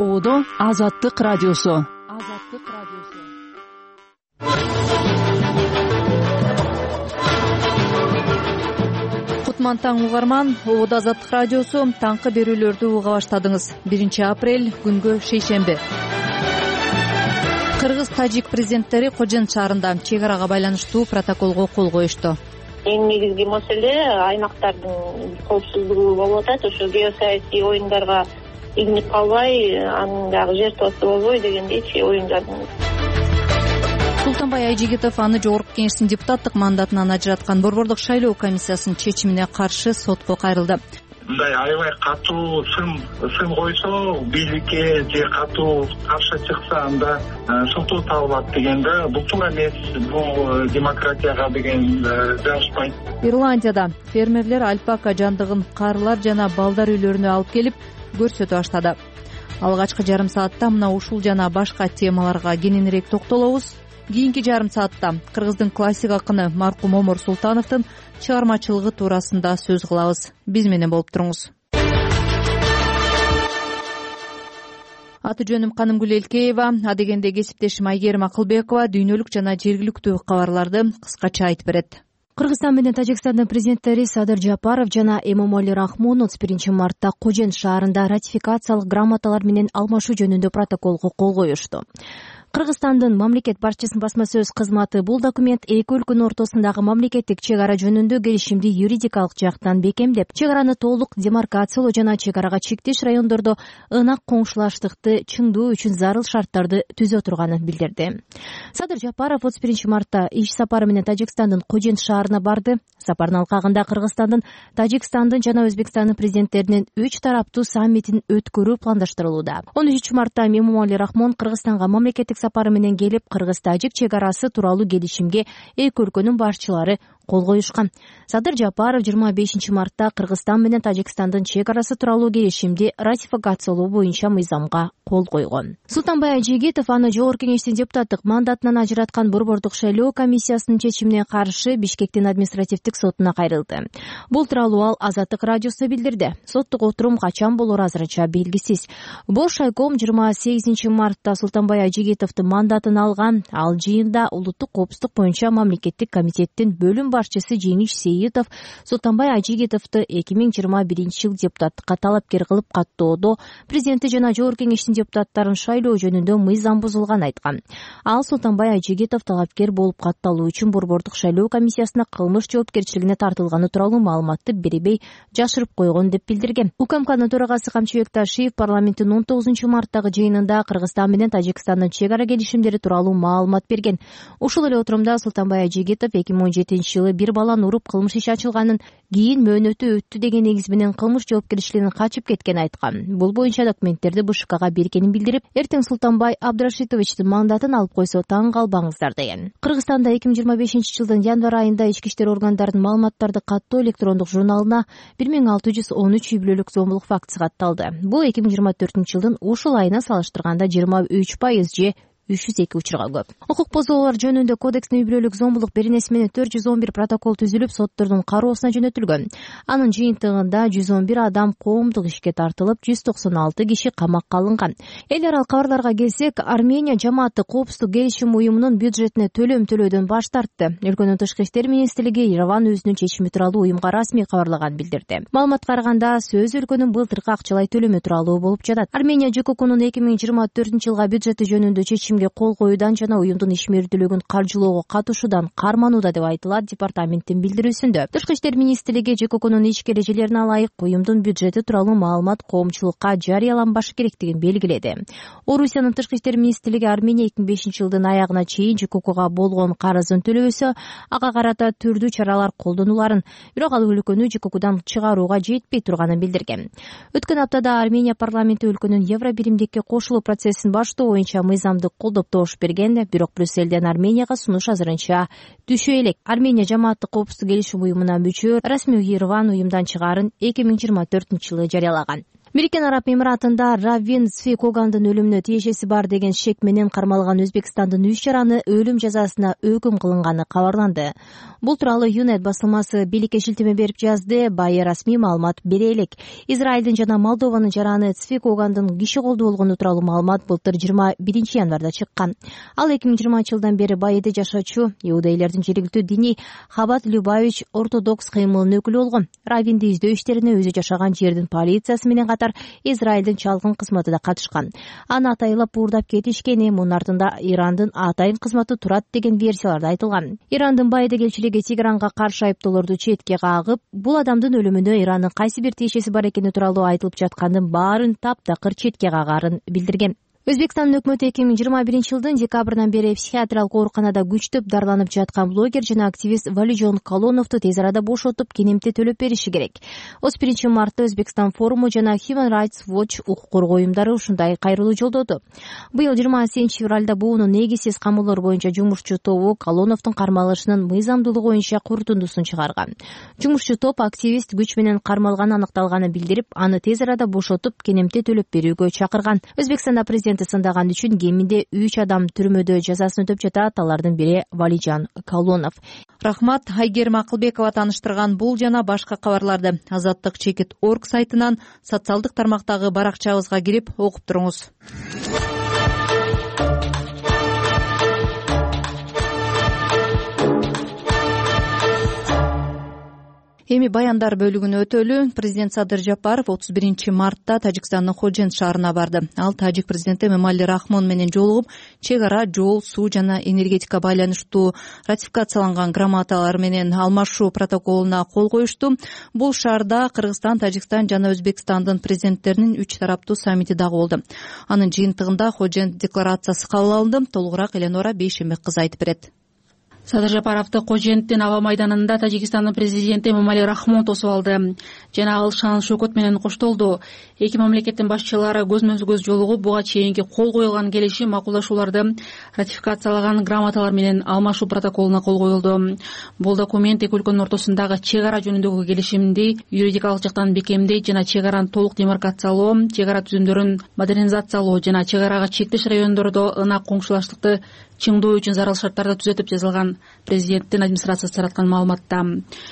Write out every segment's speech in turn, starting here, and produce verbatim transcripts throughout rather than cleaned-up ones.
Оодо Азаттык радиосу. Азаттык радиосу. Кутман таң угарман, Оодо Азаттык радиосу таңкы берүүлөрдү уга баштадыңыз. биринчи апрель күнгө шейшемби. Кыргыз-тажик президенттери Кожен шаарында чек арага байланыштуу протоколго кол коюшту. Эң негизги маселе аймактардын коопсуздугу болуп атат. Ошо геосаясий оюндарга игинип калбай, анын дагы жертвасы болбой дегендейчи оюндардын. Султанбай Айжигитов аны жогорку кеңештин депутаттык мандатынан ажыраткан Борбордук шайлоо комиссиясынын чечимине каршы сотко кайрылды. Мындай аябай катуу сын сын койсо, бийликке же катуу каршы чыкса, анда сотоо табылат дегенде бул туура эмес, бул демократияга деген жарашпайт. Ирландияда фермерлер альпака жандыгын карылар жана балдар үйлөрүнө алып келип көрсөтө баштады. Алгачкы жарым саатта мына ушул жана башка темаларга кененирээк токтолобуз. Кийинки жарым саатта кыргыздын классик акыны маркум Омор Султановдун чыгармачылыгы туурасында сөз кылабыз. Биз менен болуп туруңуз. Аты жөнүм Канымгүл Элкеева, адегенде кесиптешим Айгерим Акылбекова дүйнөлүк жана жергиликтүү кабарларды кыскача айтып берет. Кыргызстан менен Тажикстандын президенттери Садыр Жапаров жана Эмомали Рахмон отуз биринчи мартта Кожен шаарында ратификациялык грамоталар менен алмашуу жөнүндө протоколго кол коюшту. Кыргызстандын мамлекет башчысынын басма сөз кызматы бул документ эки өлкөнүн ортосундагы мамлекеттик чек ара жөнүндө келишимди юридикалык жактан бекемдеп, чек араны толук демаркациялоо жана чек арага чектеш райондордо ынак коңшулаштыкты чыңдоо үчүн зарыл шарттарды түзө турганын билдирди. Садыр Жапаров отуз биринчи мартта иш сапары менен Тажикстандын Кожен шаарына барды. Сапардын алкагында Кыргызстандын, Тажикстандын жана Өзбекстандын президенттеринин үч тараптуу саммитин өткөрүү пландаштырылууда. он үчүнчү мартта Эмомали Рахмон Кыргызстанга мамлекеттик сапары менен келип, Кыргыз-Тажик чек арасы тууралуу келишимге эки өлкөнүн башчылары кол коюшкан. Садыр Жапаров жыйырма бешинчи мартта Кыргызстан менен Тажикстандын чек арасы тууралуу келишимди ратификациялоо боюнча мыйзамга кол койгон. Султанбай Айжигитов аны жогорку кеңештин депутаттык мандатынан ажыраткан Борбордук шайлоо комиссиясынын чечимине каршы Бишкектин административдик сотуна кайрылды. Бул тууралуу ал Азаттык радиосуна билдирди. Соттук отурум качан болору азырынча белгисиз. Бош шайком жыйырма сегизинчи мартта Султанбай Айжигитовдун мандатын алган. Ал жыйында улуттук коопсуздук боюнча мамлекеттик комитеттин бөлүм башчысы Жеңиш Сейитов Султанбай Айжигитовду эки миң жыйырма биринчи жыл депутаттыкка талапкер кылып каттоодо президенти жана жогорку кеңештин депутаттарын шайлоо жөнүндө мыйзам бузулганын айткан. Ал Султанбай Айжигитов талапкер болуп катталуу үчүн Борбордук шайлоо комиссиясына кылмыш жоопкерчилигине тартылганы тууралуу маалыматты беребей жашырып койгон деп билдирген. УКМКнын төрагасы Камчыбек Ташиев парламенттин он тогузунчу марттагы жыйынында Кыргызстан менен Тажикстандын чек ара келишимдери тууралуу маалымат берген. Ушул эле отурумда Султанбай Айжигитов эки миң он жетинчи жылы бир баланы уруп кылмыш иши ачылганын, кийин мөөнөтү өттү деген негиз менен кылмыш жоопкерчилигинен качып кеткенин айткан. Бул боюнча документтерди БШКга бергенин билдирип, эртең Султанбай Абдрашитовичтин мандатын алып койсо таң калбаңыздар деген. Кыргызстанда эки миң жыйырма бешинчи жылдын январь айында ички иштер органдарынын маалыматтарды каттоо электрондук журналына бир миң алты жүз он үч үй бүлөлүк зомбулук фактысы катталды. Бул эки миң жыйырма төртүнчү жылдын ушул айына салыштырганда жыйырма үч пайыз же үч жүз эки учурга көп. Укук бузуулар жөнүндө кодекстин үй бүлөлүк зомбулук беренеси менен төрт жүз он бир протокол түзүлүп, соттордун кароосуна жөнөтүлгөн. Анын жыйынтыгында жүз он бир адам коомдук ишке тартылып, жүз токсон алты киши камакка алынган. Эл аралык кабарларга келсек, Армения жамааттык коопсуздук келишим уюмунун бюджетине төлөм төлөөдөн баш тартты. Өлкөнүн тышкы иштер министрлиги Ереван өзүнүн чечими тууралуу уюмга расмий кабарлаганын билдирди. Маалыматка караганда, сөз өлкөнүн былтыркы акчалай төлөмү тууралуу болуп жатат. Армения ЖККнун эки миң жыйырма төртүнчү жылга бюджети жөнүндө чечим кол коюудан жана уюмдун ишмердүүлүгүн каржылоого катышуудан карманууда деп айтылат департаменттин билдирүүсүндө. Тышкы иштер министрлиги ЖККнун ички эрежелерине ылайык уюмдун бюджети тууралуу маалымат коомчулукка жарыяланбашы керектигин белгиледи. Орусиянын тышкы иштер министрлиги Армения эки миң бешинчи жылдын аягына чейин ЖККга болгон карызын төлөбөсө, ага карата түрдүү чаралар колдонуларын, бирок ал өлкөнү ЖККдан чыгарууга жетпей турганын билдирген. Өткөн аптада Армения парламенти өлкөнүн евро биримдикке кошулуу процессин баштоо боюнча мыйзамды колдоп добуш берген, бирок Брюсселден Арменияга сунуш азырынча түшө элек. Армения жамааттык коопсуздук келишим уюмуна мүчө, расмий Ереван уюмдан чыгаарын эки миң жыйырма төртүнчү жылы жарыялаган. Бириккен Араб Эмиратында Равин Цвикогандын өлүмүнө тиешеси бар деген шек менен кармалган Өзбекстандын үч жараны өлүм жазасына өкүм кылынганы кабарланды. Бул тууралуу Юнет басылмасы бийликке шилтеме берип жазды. Байы расмий маалымат бере элек. Израилдин жана Молдованын жараны Цвикогандын киши колдуу болгону тууралуу маалымат былтыр жыйырма биринчи январда чыккан. Ал эки миң жыйырманчы жылдан бери Байыда жашоочу иудейлердин жергиликтүү диний Хабат Любавич ортодокс кыймылынын өкүлү болгон. Равинди издөө иштерине өзү жашаган жердин полициясы менен Израилдин чалгын кызматы да катышкан. Аны атайлап уурдап кетишкени, мунун артында Ирандын атайын кызматы турат деген версияларда айтылган. Ирандын Байыда элчилиги Тегеранга каршы айыптоолорду четке кагып, бул адамдын өлүмүнө Ирандын кайсы бир тиешеси бар экени тууралуу айтылып жаткандын баарын таптакыр четке кагарын билдирген. Өзбекстандын өкмөтү эки миң жыйырма биринчи жылдын декабрынан бери психиатриялык ооруканада күчтөп дарыланып жаткан блогер жана активист Валижон Колоновду тез арада бошотуп, кенемти төлөп бериши керек. отуз биринчи мартта Өзбекстан форуму жана Human Rights Watch укук коргоо уюмдары ушундай кайрылуу жолдоду. Быйыл жыйырма сегизинчи февралда буунун негизсиз камоолор боюнча жумушчу тобу Колоновдун кармалышынын мыйзамдуулугу боюнча корутундусун чыгарган. Жумушчу топ активист күч менен кармалганы аныкталганын билдирип, аны тез арада бошотуп, кенемти төлөп берүүгө чакырган. Өзбекстанда президент сындаган үчүн кеминде үч адам түрмөдө жазасын өтөп жатат. Алардын бири Валижан Колонов. Рахмат, Айгерим Акылбекова тааныштырган бул жана башка кабарларды азаттык чекит точка орг сайтынан социалдык тармактагы баракчабызга кирип окуп туруңуз. Эми баяндар бөлүгүнө өтөлү. Президент Садыр Жапаров отуз биринчи мартта Тажикстандын Ходжент шаарына барды. Ал тажик президенти Эмомали Рахмон менен жолугуп, чек ара, жол, суу жана энергетика байланыштуу ратификацияланган грамоталар менен алмашуу протоколуна кол коюшту. Бул шаарда Кыргызстан, Тажикстан жана Өзбекстандын президенттеринин үч тараптуу саммити дагы болду. Анын жыйынтыгында Ходжент декларациясы кабыл алынды. Толугураак Эленора Бейшембек кызы айтып берет. Садыр Жапаровду Коженттин аба майданында Тажикстандын президенти Эмомали Рахмон тосуп алды жана ал шан шөкөт менен коштолду. Эки мамлекеттин башчылары көзмө-көз жолугуп, буга чейинки кол коюлган келишим макулдашууларды ратификациялаган грамоталар менен алмашуу протоколуна кол коюлду. Бул документ эки өлкөнүн ортосундагы чек ара жөнүндөгү келишимди юридикалык жактан бекемдейт жана чек араны толук демаркациялоо, чек ара түзүмдөрүн модернизациялоо жана чек арага чектеш райондордо ынак коңшулаштыкты чыңдоо үчүн зарыл шарттарды түзөтүп жазылган. Президенттин администрациясы тараткан маалыматта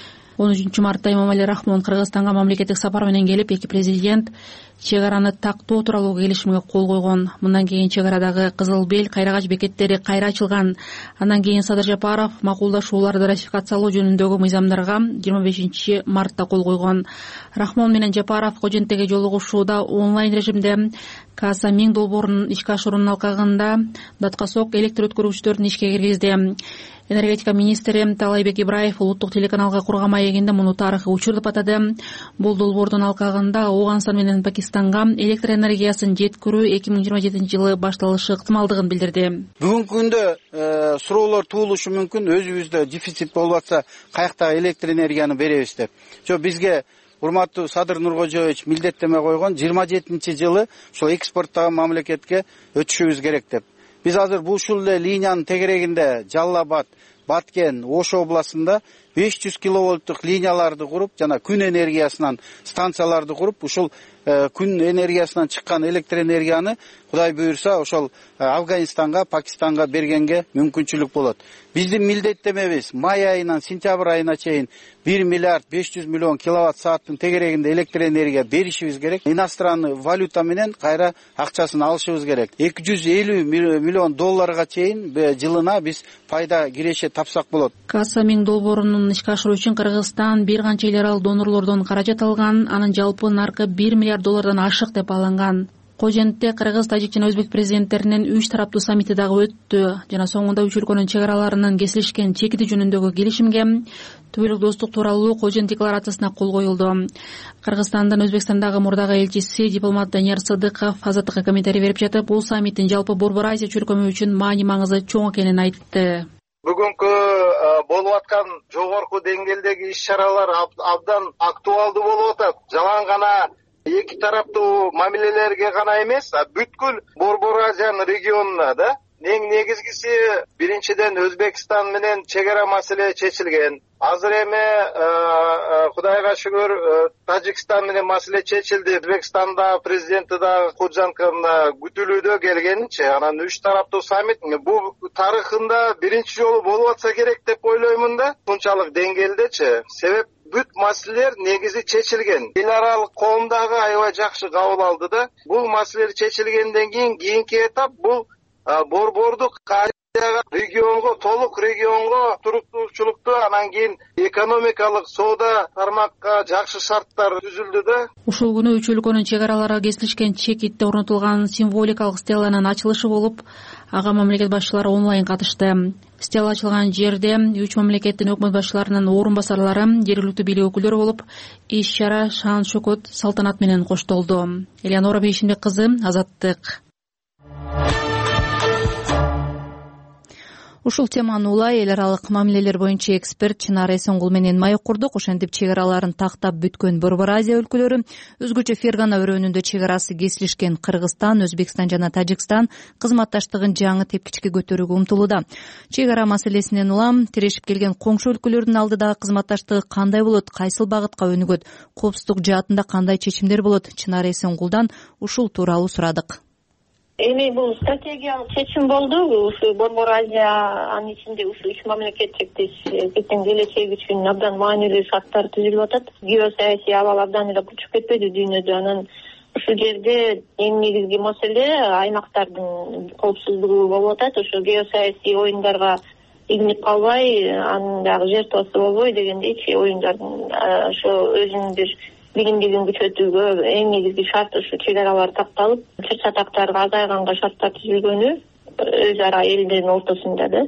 он үчүнчү мартта Эмомали Рахмон Кыргызстанга мамлекеттик сапар менен келип, эки президент чек араны тактоо тууралуу келишимге кол койгон. Мындан кийин чек арадагы Кызыл Бел, Кайрагач бекеттери кайра ачылган. Андан кийин Садыр Жапаров макулдашууларды ратификациялоо жөнүндөгү мыйзамдарга жыйырма бешинчи мартта кол койгон. Рахмон менен Жапаров Коженттеги жолугушууда онлайн режимде Каса миң долбоорунун ишке ашыруунун алкагында Даткасок электр өткөргүчтөрүн ишке киргизди. Энергетика министри Талайбек Ибраев улуттук телеканалга курган маегинде муну тарыхый учур деп атады. Бул долбоордун алкагында Ооганстан менен Пакистанга электр энергиясын жеткирүү эки миң жыйырма жетинчи жылы башталышы ыктымалдыгын билдирди. Бүгүнкү күндө суроолор туулушу мүмкүн, өзүбүздө дефицит болуп атса каяктагы электр энергияны беребиз деп. Жо бизге урматтуу Садыр Нуркожоевич милдеттеме койгон жыйырма жетинчи жылы ушул экспорттогон мамлекетке өтүшүбүз керек деп. Биз азыр бул ушул эле линиянын тегерегинде Жалал Абад, Баткен, Ош областында беш жүз киловольттук линияларды куруп, жана күн энергиясынан станцияларды куруп, ушул күн энергиясынан чыккан электр энергияны Кудай буйрса ошол Афганистанга, Пакистанга бергенге мүмкүнчүлүк болот. Биздин милдеттемебиз май айынан сентябрь айына чейин бир миллиард беш жүз миллион киловатт сааттын тегерегинде электр энергия беришибиз керек. Иностранный валюта менен кайра акчасын алышыбыз керек. эки жүз элүү миллион долларга чейин жылына биз пайда киреше тапсак болот. Каса миң долбоорунун ишке ашыруу үчүн Кыргызстан бир канча эл аралык донорлордон каражат алган. Анын жалпы наркы бир миллиард доллардан ашык деп алынган. Кожентте Кыргыз, Тажик жана Өзбек президенттеринин үч тараптуу саммити дагы өттү жана соңунда үч өлкөнүн чек араларынын кесилишкен чекити жөнүндөгү келишимге түбөлүк достук тууралуу Кожент декларациясына кол коюлду. Кыргызстандын Өзбекстандагы мурдагы элчиси дипломат Данияр Сыдыков азаттыкка комментарий берип жатып, бул саммиттин жалпы Борбор Азия чөлкөмү үчүн маани маңызы чоң экенин айтты. Бүгүнкү болуп аткан жогорку деңгээлдеги иш-чаралар абдан актуалдуу болуп атат. Жалаң гана эки тараптуу мамилелерге гана эмес, бүткүл Борбор Азиянын регионуна да эң негизгиси биринчиден Өзбекстан менен чек ара маселе чечилген. Азыр эми Кудайга шүгүр Тажикстан менен маселе чечилди. Өзбекстанда президенти да Куджанкана күтүлүүдө келгенинчи. Анан үч тараптуу саммит бул тарыхында биринчи жолу болуп атса керек деп ойлоймун да. Мынчалык деңгээлдечи. Себеп бүт маселелер негизи чечилген. Эл аралык коом дагы аябай жакшы кабыл алды да. Бул маселелер чечилгенден кийин кийинки этап бул борбордук регионго, толук регионго туруктуучулукту, анан кийин экономикалык соода тармакка жакшы шарттар түзүлдү да. Ушул күнү үч өлкөнүн чек аралары кесилишкен чекитте орнотулган символикалык стеланын ачылышы болуп, ага мамлекет башчылары онлайн катышты. Стела ачылган жерде үч мамлекеттин өкмөт башчыларынын орун басарлары, жергиликтүү бийлик өкүлдөрү болуп, иш-чара шаан шөкөт салтанат менен коштолду. Элеонора Бейшимбек кызы, Азаттык. Ушул теманы улай эл аралык мамилелер боюнча эксперт Чынар Эсенгул менен маек курдук. Ошентип чек араларын тактап бүткөн Борбор Азия өлкөлөрү, өзгөчө Фергана өрөөнүндө чек арасы кесилишкен Кыргызстан, Өзбекстан жана Тажикстан кызматташтыгын жаңы тепкичке көтөрүүгө умтулууда. Чек ара маселесинен улам тирешип келген коңшу өлкөлөрдүн алдыдагы кызматташтыгы кандай болот, кайсыл багытка өнүгөт, коопсуздук жаатында кандай чечимдер болот? Чынар Эсенгулдан ушул тууралуу сурадык. Эми бул стратегиялык чечим болду. Ушу Борбор Азия, анын ичинде ушу үч мамлекет чектешиктин келечеги үчүн абдан маанилүү шарттар түзүлүп атат. Геосаясий абал абдан эле курчуп кетпеди дүйнөдө. Анан ушул жерде эң негизги маселе аймактардын коопсуздугу болуп атат. Ошо геосаясий оюндарга игнип калбай, анын дагы жертвасы болбой дегендейчи, оюндардын ошо өзүнүн бир биримдигин күчөтүүгө эң негизги шарт ушу чек аралар такталып, чыр чатактарга азайганга шарттар түзүлгөнү, өз ара элдердин ортосунда да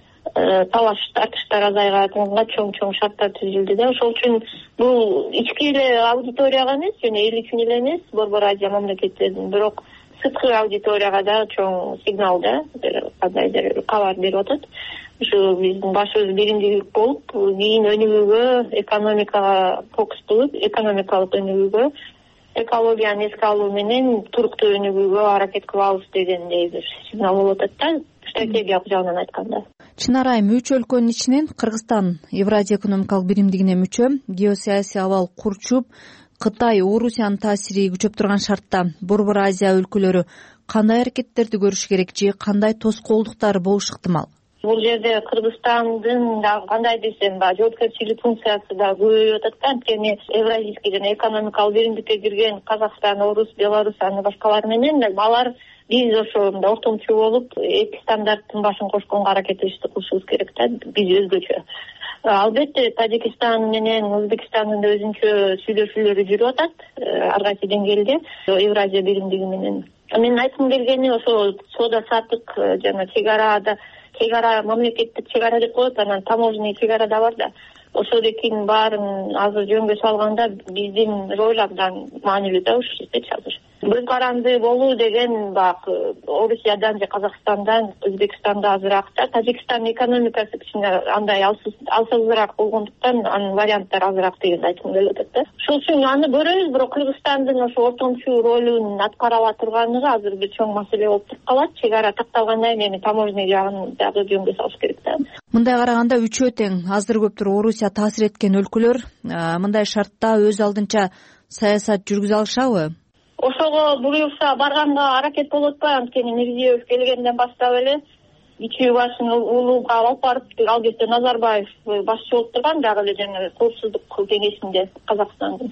талаш тартыштар азайганга чоң-чоң шарттар түзүлдү да. Ошол үчүн бул ички эле аудиторияга эмес жана эл үчүн эле эмес, Борбор Азия мамлекеттеринин, бирок сырткы аудиторияга да чоң сигнал да, кандайдыр кабар берип атат. Ушу биздин башыбыз биримдик болуп, кийин өнүгүүгө, экономикага фокус кылып, экономикалык өнүгүүгө, экологияны эске алуу менен туруктуу өнүгүүгө аракет кылабыз дегендей бир сигнал болуп атат да, стратегиялык жагынан айтканда. Чынар айым, үч өлкөнүн ичинен Кыргызстан Евразия экономикалык биримдигине мүчө, геосаясий абал курчуп, Кытай, Орусиянын таасири күчөп турган шартта Борбор Азия өлкөлөрү кандай аракеттерди көрүш керек же кандай тоскоолдуктар болушу ыктымал? Бул жерде Кыргызстандын дагы кандай десем, жоопкерчилик функциясы да көбөйүп атат да. Анткени Евразийский жана экономикалык биримдикке кирген Казакстан, Орус, Беларусь, аны башкалар менен алар биз ошо ортомчу болуп, эки стандарттын башын кошконго аракет кылышыбыз керек да, биз өзгөчө. Албетте Тажикстан менен Өзбекстандын да өзүнчө сүйлөшүүлөрү жүрүп атат, ар кайсы деңгээлде Евразия биримдиги менен. Мен айткым келгени ошо соода саттык жана чек арада чек ара мамлекеттик чек ара деп коет, анан таможенный чек ара да бар да. Ошолдукин баарын азыр жөнгө салганда биздин роль абдан маанилүү да ушул жердечи азыр. Көз каранды болуу деген баягы Орусиядан же Казакстандан, Өзбекстанда азыраак да. Тажикстан экономикасы кичине андай алсызыраак болгондуктан анын варианттары азыраак дегенди айткым келип атат да. Ошол үчүн аны көрөбүз, бирок Кыргызстандын ошо ортомчу ролун аткара ала турганы азыр бир чоң маселе болуп туруп калат. Чек ара такталгандан кийин эми таможенный жагын дагы жөнгө салыш керек да. Мындай караганда үчөө тең, аздыр көптүр Орусия таасир эткен өлкөлөр мындай шартта өз алдынча саясат жүргүзө алышабы? Ошого буюрса барганга аракет болуп атпайбы? Анткени Мирзиёев келгенден баштап эле ичүү башын улууга алып барып, ал кезде Назарбаев башчы болуп турган, дагы эле жана коопсуздук кеңешинде Казакстандын.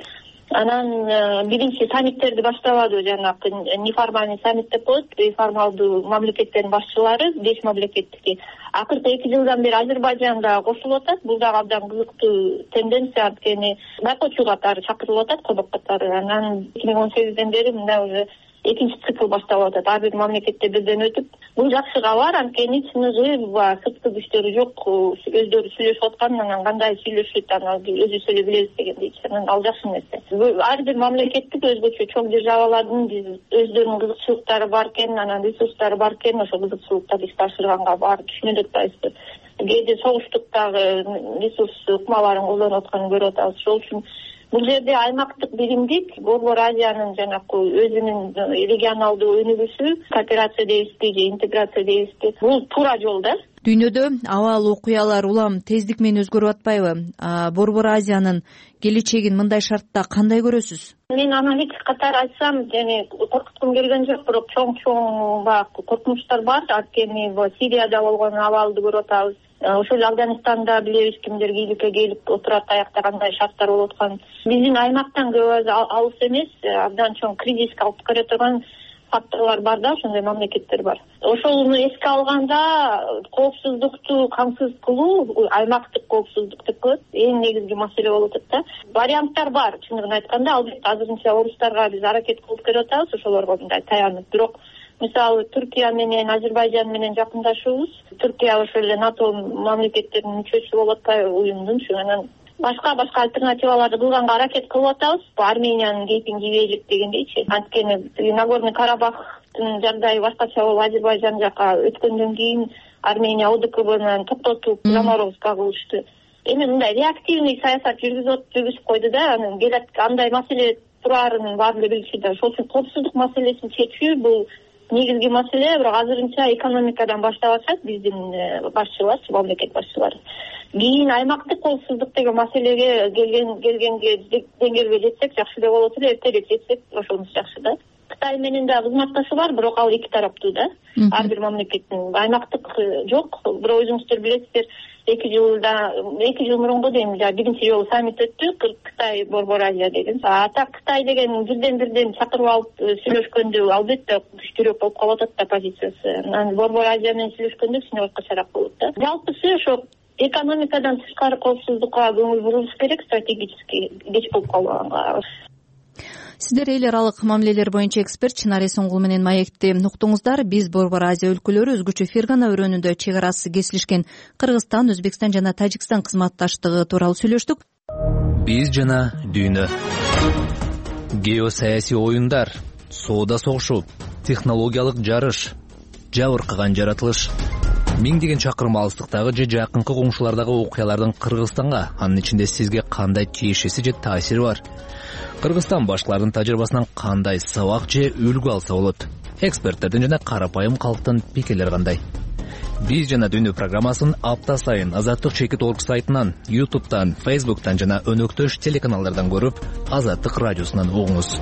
Анан биринчи саммиттерди баштабады, жанагы неформальный саммит деп коет, формалдуу мамлекеттердин башчылары, беш мамлекеттики. Акыркы эки жылдан бери Азербайжанда кошулуп атат. Бул дагы абдан кызыктуу тенденция, анткени байкоочу катары чакырылып атат, конок катары. Анан эки миң он сегизден бери мына уже экинчи цикл башталып атат. Ар бир мамлекетте бирден өтүп, бул жакшы кабар, анткени чыныгы сырткы күчтөрү жок, өздөрү сүйлөшүп аткан, анан кандай сүйлөшүт, анан өзүбүз эле билебиз дегендейчи. Анан ал жакшы нерсе. Ар бир мамлекеттик өзгөчө чоң державалардын өздөрүнүн кызыкчылыктары бар экен, анан ресурстары бар экен, ошол кызыкчылыктарды ишке ашырганга баары түшүнүп атпайбызбы. Кээде согуштуктагы ресурс ыкмаларын колдонуп атканын көрүп атабыз. Ошол үчүн бул жерде аймактык биримдик Борбор Азиянын жанагы өзүнүн регионалдуу өнүгүүсү, кооперация дейбизби же интеграция дейбизби, бул туура жол да. Дүйнөдө абал окуялар улам тездик менен өзгөрүп атпайбы? Борбор Азиянын келечегин мындай шартта кандай көрөсүз? Мен аналитик катары айтсам, және коркуткум келген жок, бирок чоң-чоң баягы коркунучтар бар. Анткени Сирияда болгон абалды көрүп атабыз. Ошол эле Афганистанда билебиз кимдер бийликке келип отурат, аякта кандай шарттар болуп аткан. Биздин аймактан көп алыс эмес, абдан чоң кризиске алып келе турган факторлор бар да, ошондой мамлекеттер бар. Ошону эске алганда коопсуздукту камсыз кылуу, аймактык коопсуздук деп коет, эң негизги маселе болуп атат да. Варианттар бар, чындыгын айтканда, албетте азырынча орустарга биз аракет кылып келип атабыз, ошолорго мындай таянып. Бирок мисалы Түркия менен Азербайжан менен жакындашуубуз. Түркия ошол эле НАТО мамлекеттеринин мүчөсү болуп атпайбы уюмдун, шуңан башка башка альтернативаларды кылганга аракет кылып атабыз. Армениянын кейпин кийбейлик дегендейчи. Анткени Нагорный Карабахтын жагдайы башкача болуп, Азербайжан жака өткөндөн кийин Армения ОДКБны токтотуп, заморозка кылышты. Эми мындай реактивный саясат жүргүзүп жүргүзүп койду да, анан келет андай маселе турарын баары эле билчү да. Ошол үчүн коопсуздук маселесин чечүү бул негизги маселе. Бирок азырынча экономикадан баштап атышат биздин башчылар, мамлекет башчылары. Кийин аймактык коопсуздук деген маселеге келген келгенге деңгээлге жетсек жакшы эле болот эле, эртерээк жетсек ошонусу жакшы да. Кытай менен да кызматташы бар, бирок ал эки тараптуу да. Ар бир мамлекеттин аймактык жок. Бирок өзүңүздөр билесиздер, эки жылда эки жыл мурунку дейм, биринчи жолу саммит өттү, Кытай Борбор Азия деген. А так Кытай деген бирден бирден чакырып алып сүйлөшкөндө албетте күчтүүрөөк болуп калып атат да позициясы. Анан Борбор Азия менен сүйлөшкөндө кичине башкачараак болот да. Жалпысы ошо экономикадан тышкары коопсуздукка көңүл бурулуш керек, стратегически кеч болуп калганга. Сиздер эл аралык мамилелер боюнча эксперт Чынар Эсенгул менен маекти уктуңуздар. Биз Борбор Азия өлкөлөрү өзгөчө Фергана өрөөнүндө чек арасы кесилишкен Кыргызстан, Өзбекстан жана Тажикстан кызматташтыгы тууралуу сүйлөштүк. Биз жана дүйнө. Геосаясий оюндар, соода согушу, технологиялык жарыш, жабыркаган жаратылыш. Миңдеген чакырым алыстыктагы же жакынкы коңшулардагы окуялардын Кыргызстанга, анын ичинде сизге кандай тиешеси же таасири бар? Кыргызстан башкалардын тажрыйбасынан кандай сабак же үлгү алса болот? Эксперттердин жана карапайым калктын пикирлери кандай? Биз жана дүйнө программасын апта сайын Азаттык чекит точка орг сайтынан, ютубтан, фейсбуктан жана өнөктөш телеканалдардан көрүп, Азаттык радиосунан угуңуз.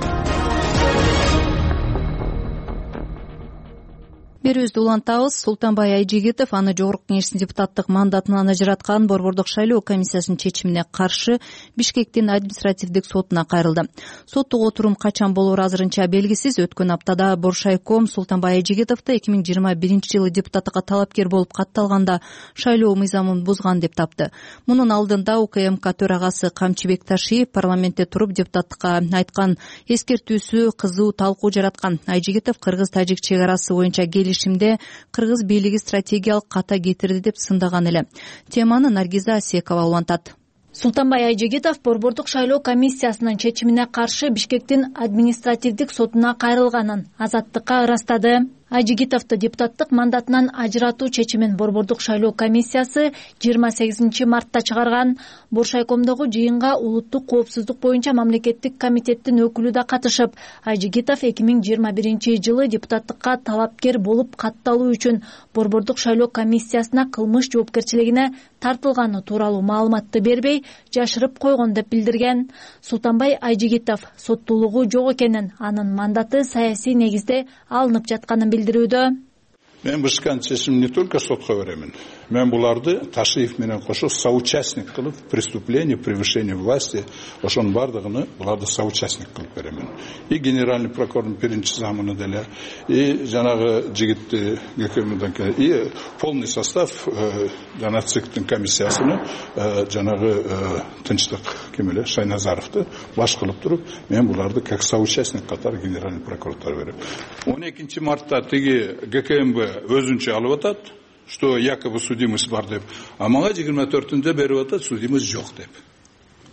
Берүүбүздү улантабыз. Султанбай Айжигитов аны жогорку кеңештин депутаттык мандатынан ажыраткан Борбордук шайлоо комиссиясынын чечимине каршы Бишкектин административдик сотуна кайрылды. Соттук отурум качан болору азырынча белгисиз. Өткөн аптада Боршайком Султанбай Айжигитовду эки миң жыйырма биринчи жылы депутаттыкка талапкер болуп катталганда шайлоо мыйзамын бузган деп тапты. Мунун алдында УКМК төрагасы Камчыбек Ташиев парламентте туруп депутаттыкка айткан эскертүүсү кызуу талкуу жараткан. Айжигитов кыргыз-тажик чек арасы боюнча келишимде кыргыз бийлиги стратегиялык ката кетирди деп сындаган эле. Теманы Наргиза Асекова улантат. Султанбай Айжигитов Борбордук шайлоо комиссиясынын чечимине каршы Бишкектин административдик сотуна кайрылганын Азаттыкка ырастады. Айжигитовду депутаттык мандатынан ажыратуу чечимин Борбордук шайлоо комиссиясы жыйырма сегизинчи мартта чыгарган. Боршайкомдогу жыйынга улуттук коопсуздук боюнча мамлекеттик комитеттин өкүлү да катышып, Айжигитов эки миң жыйырма биринчи жылы депутаттыкка талапкер болуп катталуу үчүн Борбордук шайлоо комиссиясына кылмыш жоопкерчилигине тартылганы тууралуу маалыматты бербей, жашырып койгон деп билдирген. Султанбай Айжигитов соттуулугу жок экенин, анын мандаты саясий негизде алынып жатканын билдирүүдө. Мен бышкан чечимди не только сотко беремин. Мен буларды Ташиев менен кошо соучастник кылып, преступление, превышение власти, ошонун бардыгын буларды соучастник кылып беремин. И генеральный прокурордун биринчи замыны деле, и жанагы жигитти ГКМдан, и полный состав жана ЦИКтин комиссиясыны жанагы Тынчтык кемеле Шайназаровду баш кылып туруп, мен буларды как соучастник катары генеральный прокуратура берем. он экинчи мартта тиги ГКМБ өзүнчө алып атат, что якобы судимость бар деп, а мага жыйырма төртүндө берип атат, судимость жок деп.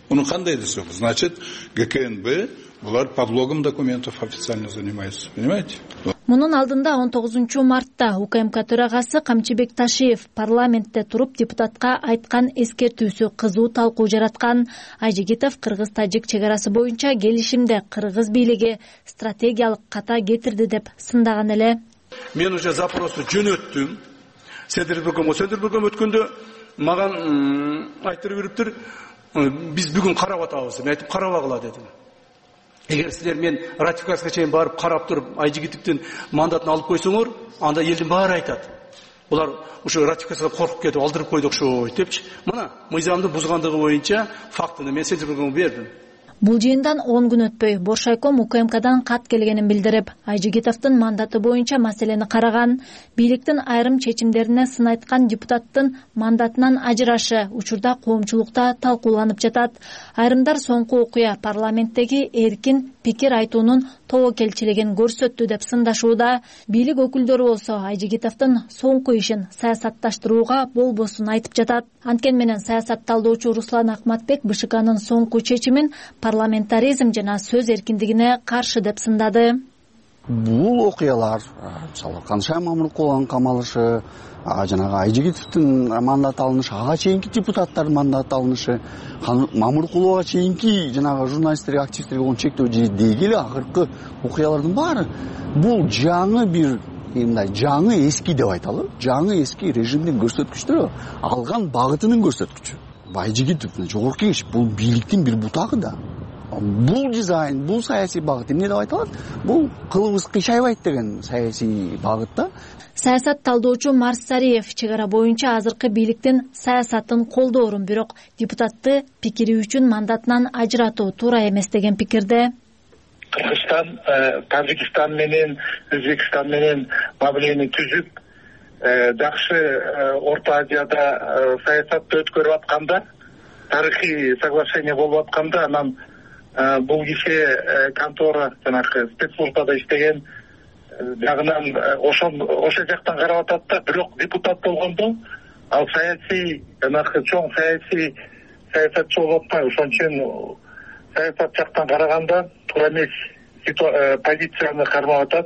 Муну кандай десек, значит, ГКНБ булар подлогом документов официально занимается, понимаете? Мунун алдында он тогузунчу мартта УКМК төрагасы Камчыбек Ташиев парламентте туруп депутатка айткан эскертүүсү кызуу талкуу жараткан. Айжигитов кыргыз-тажик чек арасы боюнча келишимде кыргыз бийлиги стратегиялык ката кетирди деп сындаган эле. Мен уже запросу жөнөттүм. Сөндүрбөгөм, сөндүрбөгөм өткөндө маган айтырып бериптир. Биз бүгүн карап атабыз. Мен айтып карабагыла дедим. Эгер силер мен ратификацияга чейин барып карап туруп Айжигитовдун мандатын алып койсоңор, анда элдин баары айтат. Булар ушу ратификацияга коркуп кетип алдырып койду окшойт депчи. Мына мыйзамды бузгандыгы боюнча фактыны мен сөндүрбөгөнгө бердим. Бул жыйындан он күн өтпөй Боршайком УКМКдан кат келгенин билдирип, Айжигитовдун мандаты боюнча маселени караган. Бийликтин айрым чечимдерине сын айткан депутаттын мандатынан ажырашы учурда коомчулукта талкууланып жатат. Айрымдар соңку окуя парламенттеги эркин пикир айтуунун тобокелчилигин көрсөттү деп сындашууда. Бийлик өкүлдөрү болсо Айжигитовдун соңку ишин саясатташтырууга болбосун айтып жатат. Анткени менен саясат талдоочу Руслан Акматбек БШКнын соңку чечимин парламентаризм жана сөз эркиндигине каршы деп сындады. Бул окуялар, мисалы Каншай Мамыркуловдун камалышы, жанагы Айжигитовдун мандаты алынышы, ага чейинки депутаттардын мандаты алынышы, Мамыркуловго чейинки жанагы журналисттерге, активисттерге болгон чектөө деги эле акыркы окуялардын баары бул жаңы бир мындай жаңы эски деп айталы, жаңы эски режимдин көрсөткүчтөрү алган багытынын көрсөткүчү. Айжигитовдун жогорку кеңеш бул бийликтин бир бутагы да. Бул дизайн, бул саясий багыт эмне деп айталат? Бул кылыбыз кыйшайбайт деген саясий багытта. Саясат талдоочу Марс Сариев чек ара боюнча азыркы бийликтин саясатын колдоорун, бирок депутатты пикири үчүн мандатынан ажыратуу туура эмес деген пикирде. Кыргызстан, Тажикстан менен, Өзбекстан менен мамилени түзүп, жакшы Орто Азияда саясатты өткөрүп атканда, тарыхый соглашение болуп атканда, анан бул киши контора жанагы спецслужбада иштеген жагынан ошол ошол жактан карап атат да, бирок депутат болгондо ал саясий жанагы чоң саясий саясатчы болуп атпайбы, ошон үчүн саясат жактан караганда туура эмес позицияны кармап атат.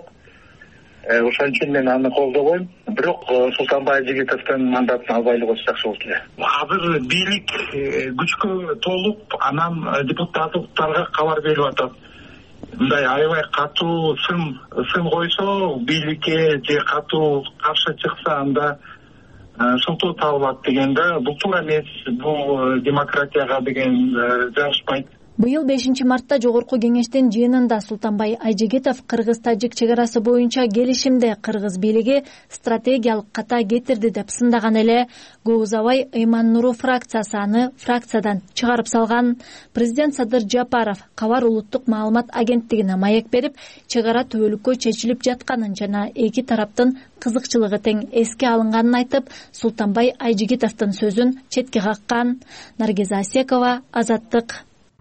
Ошон үчүн мен аны колдобойм. Бирок Султанбай Айжигитовдун мандатын албайлыгы жакшы болот эле. Азыр бийлик күчкө толуп, анан депутаттарга кабар берип атат. Мындай аябай катуу сын сын койсо, бийликке же катуу каршы чыкса, анда шылтоо табылат дегенде, бул туура эмес, бул демократияга деген жарышпайт. Быйыл бешинчи мартта жогорку кеңештин жыйынында Султанбай Айжигитов кыргыз-тажик чек арасы боюнча келишимде кыргыз бийлиги стратегиялык ката кетирди деп сындаган эле. Көп узабай Ыйман Нуру фракциясы аны фракциядан чыгарып салган. Президент Садыр Жапаров Кабар улуттук маалымат агенттигине маек берип, чек ара түбөлүккө чечилип жатканын жана эки тараптын кызыкчылыгы тең эске алынганын айтып, Султанбай Айжигитовдун сөзүн четке каккан. Наргиза Асекова, Азаттык.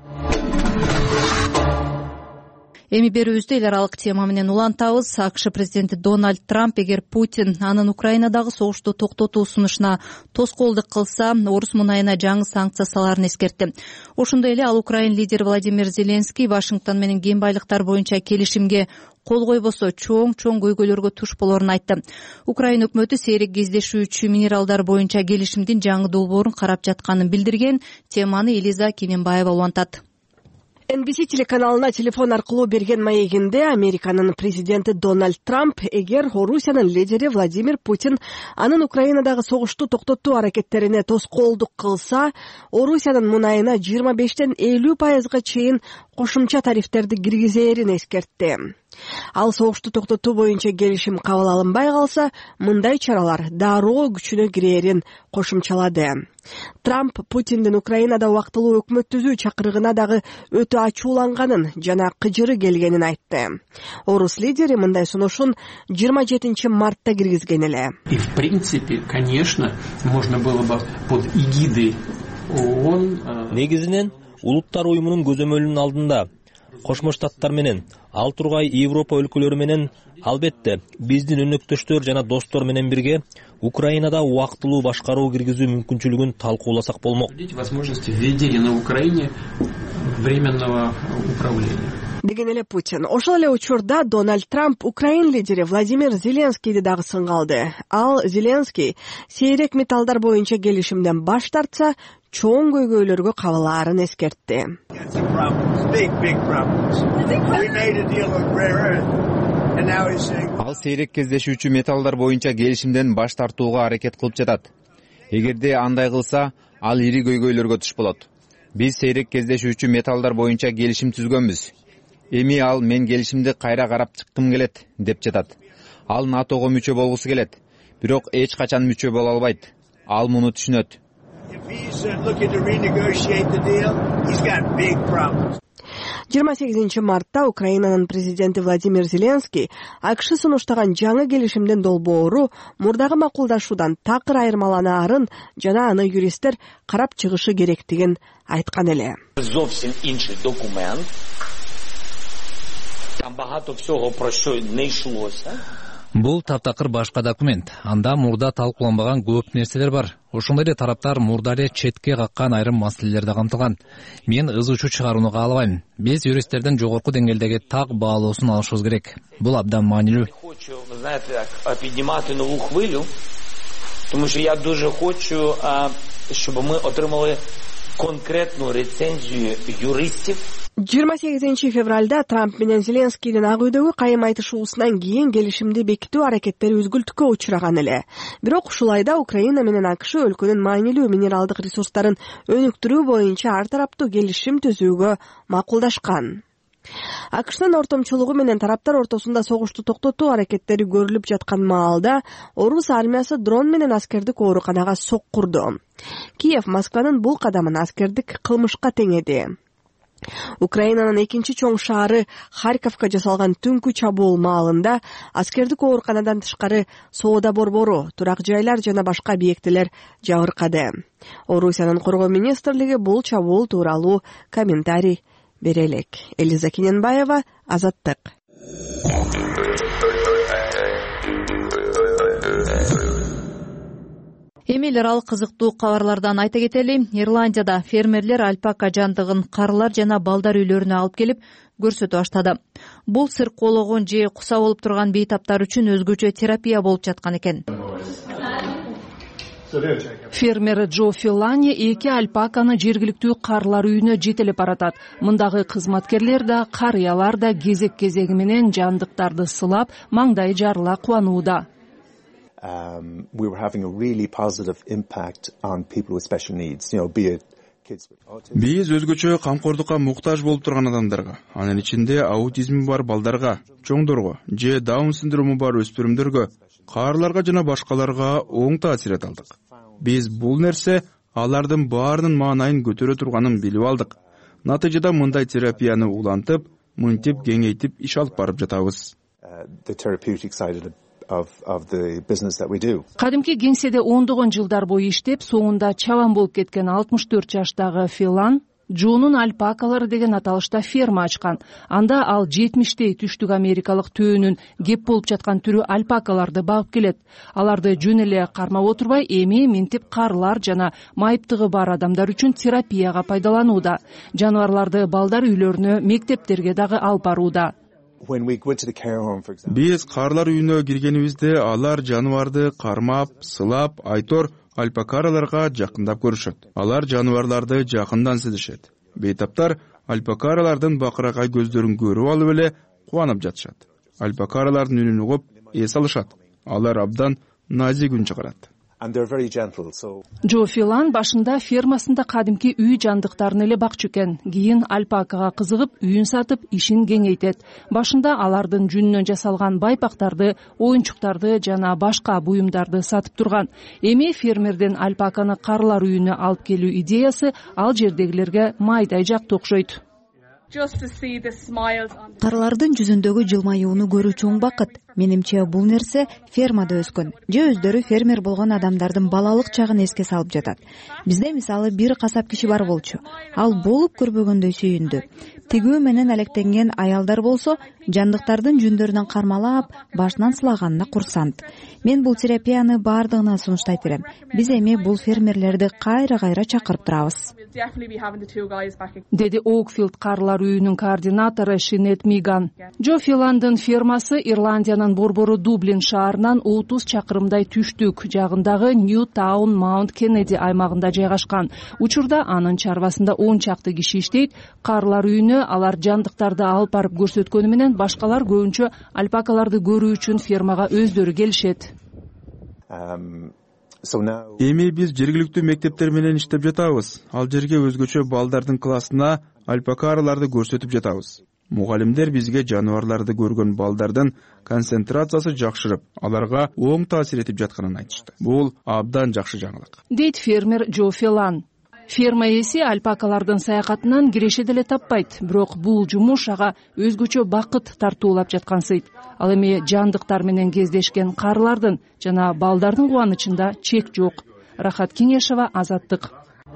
Эми берүүбүздө эл аралык тема менен улантабыз. АКШ президенти Дональд Трамп эгер Путин анын Украинадагы согушту токтотуу сунушуна тоскоолдук кылса, орус мунайына жаңы санкция салаарын эскертти. Ошондой эле ал Украин лидери Владимир Зеленский Вашингтон менен кен байлыктар боюнча келишимге кол койбосо чоң-чоң көйгөйлөргө туш болорун айтты. Украин өкмөтү сейрек кездешүүчү минералдар боюнча келишимдин жаңы долбоорун карап жатканын билдирген. Теманы Элиза Кененбаева улантат. эн би си телеканалына телефон аркылуу берген маегинде Американын президенти Дональд Трамп эгер Орусиянын лидери Владимир Путин анын Украинадагы согушту токтотуу аракеттерине тоскоолдук кылса, Орусиянын мунайына жыйырма бештен элүү пайызга чейин кошумча тарифтерди киргизээрин эскертти. Ал согушту токтотуу боюнча келишим кабыл алынбай калса, мындай чаралар дароо күчүнө кирээрин кошумчалады. Трамп Путиндин Украинада убактылуу өкмөт түзүү чакырыгына дагы өтө ачууланганын жана кыжыры келгенин айтты. Орус лидери мындай сунушун жыйырма жетинчи мартта киргизген эле. И в принципе, конечно, можно было бы под эгидой ООН. Негизинен улуттар уюмунун көзөмөлүнүн алдында Кошмо Штаттар менен, ал тургай Европа өлкөлөрү менен, албетте биздин өнөктөштөр жана достор менен бирге Украинада убактылуу башкаруу киргизүү мүмкүнчүлүгүн талкууласак болмок. Возможности введения на Украине временного управления. Деген эле Путин. Ошол эле учурда Дональд Трамп Украин лидери Владимир Зеленскийди дагы сынга алды. Ал Зеленский сейрек металлдар боюнча келишимден баш тартса, чоң көйгөйлөргө кабылаарын эскертти. Ал сейрек кездешүүчү металлдар боюнча келишимден баш тартууга аракет кылып жатат. Эгерде андай кылса, ал ири көйгөйлөргө туш болот. Биз сейрек кездешүүчү металлдар боюнча келишим түзгөнбүз. Эми ал мен келишимди кайра карап чыккым келет деп жатат. Ал натого мүчө болгусу келет, бирок эч качан мүчө боло албайт. Ал муну түшүнөт. жыйырма сегизинчи мартта Украинанын президенти Владимир Зеленский АКШ сунуштаган жаңы келишимдин долбоору мурдагы макулдашуудан такыр айырмаланаарын жана аны юристтер карап чыгышы керектигин айткан эле. Зовсім інший документ. Там багато всього про що не йшлося. Бул таптакыр башка документ. Анда мурда талкууланбаган көп нерселер бар. Ошондой эле тараптар мурда эле четке каккан айрым маселелер да камтылган. Мен ыз учуу чыгарууну каалабайм. Биз юристтердин жогорку деңгээлдеги так баалоосун алышыбыз керек. Бул абдан маанилүү. Хочу, ви знаєте, так піднімати нову хвилю, тому що я дуже хочу, щоб ми отримали конкретну рецензію юристів. жыйырма сегизинчи февралда Трамп менен Зеленскийдин Ак үйдөгү кайым айтышуусунан кийин келишимди бекитүү аракеттери үзгүлтүккө учураган эле. Бирок ушул айда Украина менен АКШ өлкөнүн маанилүү минералдык ресурстарын өнүктүрүү боюнча ар тараптуу келишим түзүүгө макулдашкан. АКШнын ортомчулугу менен тараптар ортосунда согушту токтотуу аракеттери көрүлүп жаткан маалда орус армиясы дрон менен аскердик ооруканага соккурду. Киев Москванын бул кадамын аскердик кылмышка теңеди. Украинанын экинчи чоң шаары Харьковко жасалган түнкү чабуул маалында аскердик ооруканадан тышкары соода борбору, турак жайлар жана башка объектилер жабыркады. Орусиянын коргоо министрлиги бул чабуул тууралуу комментарий бере элек. Элиза Кененбаева, Азаттык. Эми эле ал кызыктуу кабарлардан айта кетели. Ирландияда фермерлер альпака жандыгын карылар жана балдар үйлөрүнө алып келип көрсөтүп баштады. Бул сыркоологон же куса болуп турган бейтаптар үчүн өзгөчө терапия болуп жаткан экен. Фермер Джо Филани эки альпаканы жергиликтүү карылар үйүнө жетелеп баратат. Мындагы кызматкерлер да, карыялар да кезек-кезеги менен жандыктарды сылап, маңдай жарыла кубанууда. Um, we were having a really positive impact on people with special needs, you know, be it kids with autism. Биз өзгөчө камкордукка муктаж болуп турган адамдарга, анын ичинде аутизми бар балдарга, чоңдорго, же даун синдрому бар өспүрүмдөргө, карыларга жана башкаларга оң таасир эте алдык. Биз бул нерсе алардын баарынын маанайын көтөрө турганын билип алдык. Натыйжада мындай терапияны улантып, мынтип кеңейтип иш алып барып жатабыз. The therapeutic side of the Of, of the business that we do. Кадимки кеңседе ондогон жылдар бою иштеп, соңунда чабан болуп кеткен алтымыш төрт жаштагы Филан Джонун альпакалары деген аталышта ферма ачкан. Анда ал жетимиштей түштүк америкалык төөнүн кеп болуп жаткан түрү альпакаларды багып келет. Аларды жөн эле кармап отурбай, эми минтип карылар жана майыптыгы бар адамдар үчүн терапияга пайдаланууда. Жаныбарларды балдар үйлөрүнө, мектептерге дагы алып барууда. Биз карлар үйүнө киргенибизде алар жаныбарды кармап, сылап, айтор альпакараларга жакындап көрүшөт. Алар жаныбарларды жакындан сезишет. Бейтаптар альпакаралардын бакыракай көздөрүн көрүп алып эле кубанып жатышат. Альпакаралардын үнүн угуп эс алышат. Алар абдан назик үн чыгарат. Джо Филан башында фермасында кадимки үй жандыктарын эле бакчу экен. Кийин альпакага кызыгып, үйүн сатып, ишин кеңейтет. Башында алардын жүнүнөн жасалган байпактарды, оюнчуктарды жана башка буюмдарды сатып турган. Эми фермерден альпаканы карылар үйүнө алып келүү идеясы ал жердегилерге майдай жакты окшойт. Карылардын жүзүндөгү жылмаюуну көрүү чоң бакыт. Менимче бул нерсе фермада өскөн же өздөрү фермер болгон адамдардын балалык чагын эске салып жатат. Бизде мисалы бир касап киши бар болчу. Ал болуп көрбөгөндөй сүйүндү. тигүү менен алектенген аялдар болсо жандыктардын жүндөрүнөн кармалап башынан сылаганына курсант. Мен бул терапияны баардыгына сунуштайт элем. Биз эми бул фермерлерди кайра кайра чакырып турабыз, деди Оукфилд карлар үйүнүн координатору Шинет Миган. Джо Филандын фермасы Ирландиянын борбору Дублин шаарынан отуз чакырымдай түштүк жагындагы Нью Таун Маунт Кеннеди аймагында жайгашкан. Учурда анын чарбасында он чакты киши иштейт. Карлар үйүнө алар жандыктарды алып барып көрсөткөнү менен башкалар көбүнчө альпакаларды көрүү үчүн фермага өздөрү келишет. Эми биз жергиликтүү мектептер менен иштеп жатабыз. Ал жерге өзгөчө балдардын классына альпака араларды көрсөтүп жатабыз. Мугалимдер бизге жаныбарларды көргөн балдардын концентрациясы жакшырып, аларга оң таасир этип жатканын айтышты. Бул абдан жакшы жаңылык, дейт фермер Джо Филан. Ферма ээси альпакалардын саякатынан киреше деле таппайт, бирок бул жумуш ага өзгөчө бакыт тартуулап жаткансыйт. Ал эми жандыктар менен кездешкен карлардын жана балдардын кубанычында чек жок. Рахат Кеңешева, Азаттык.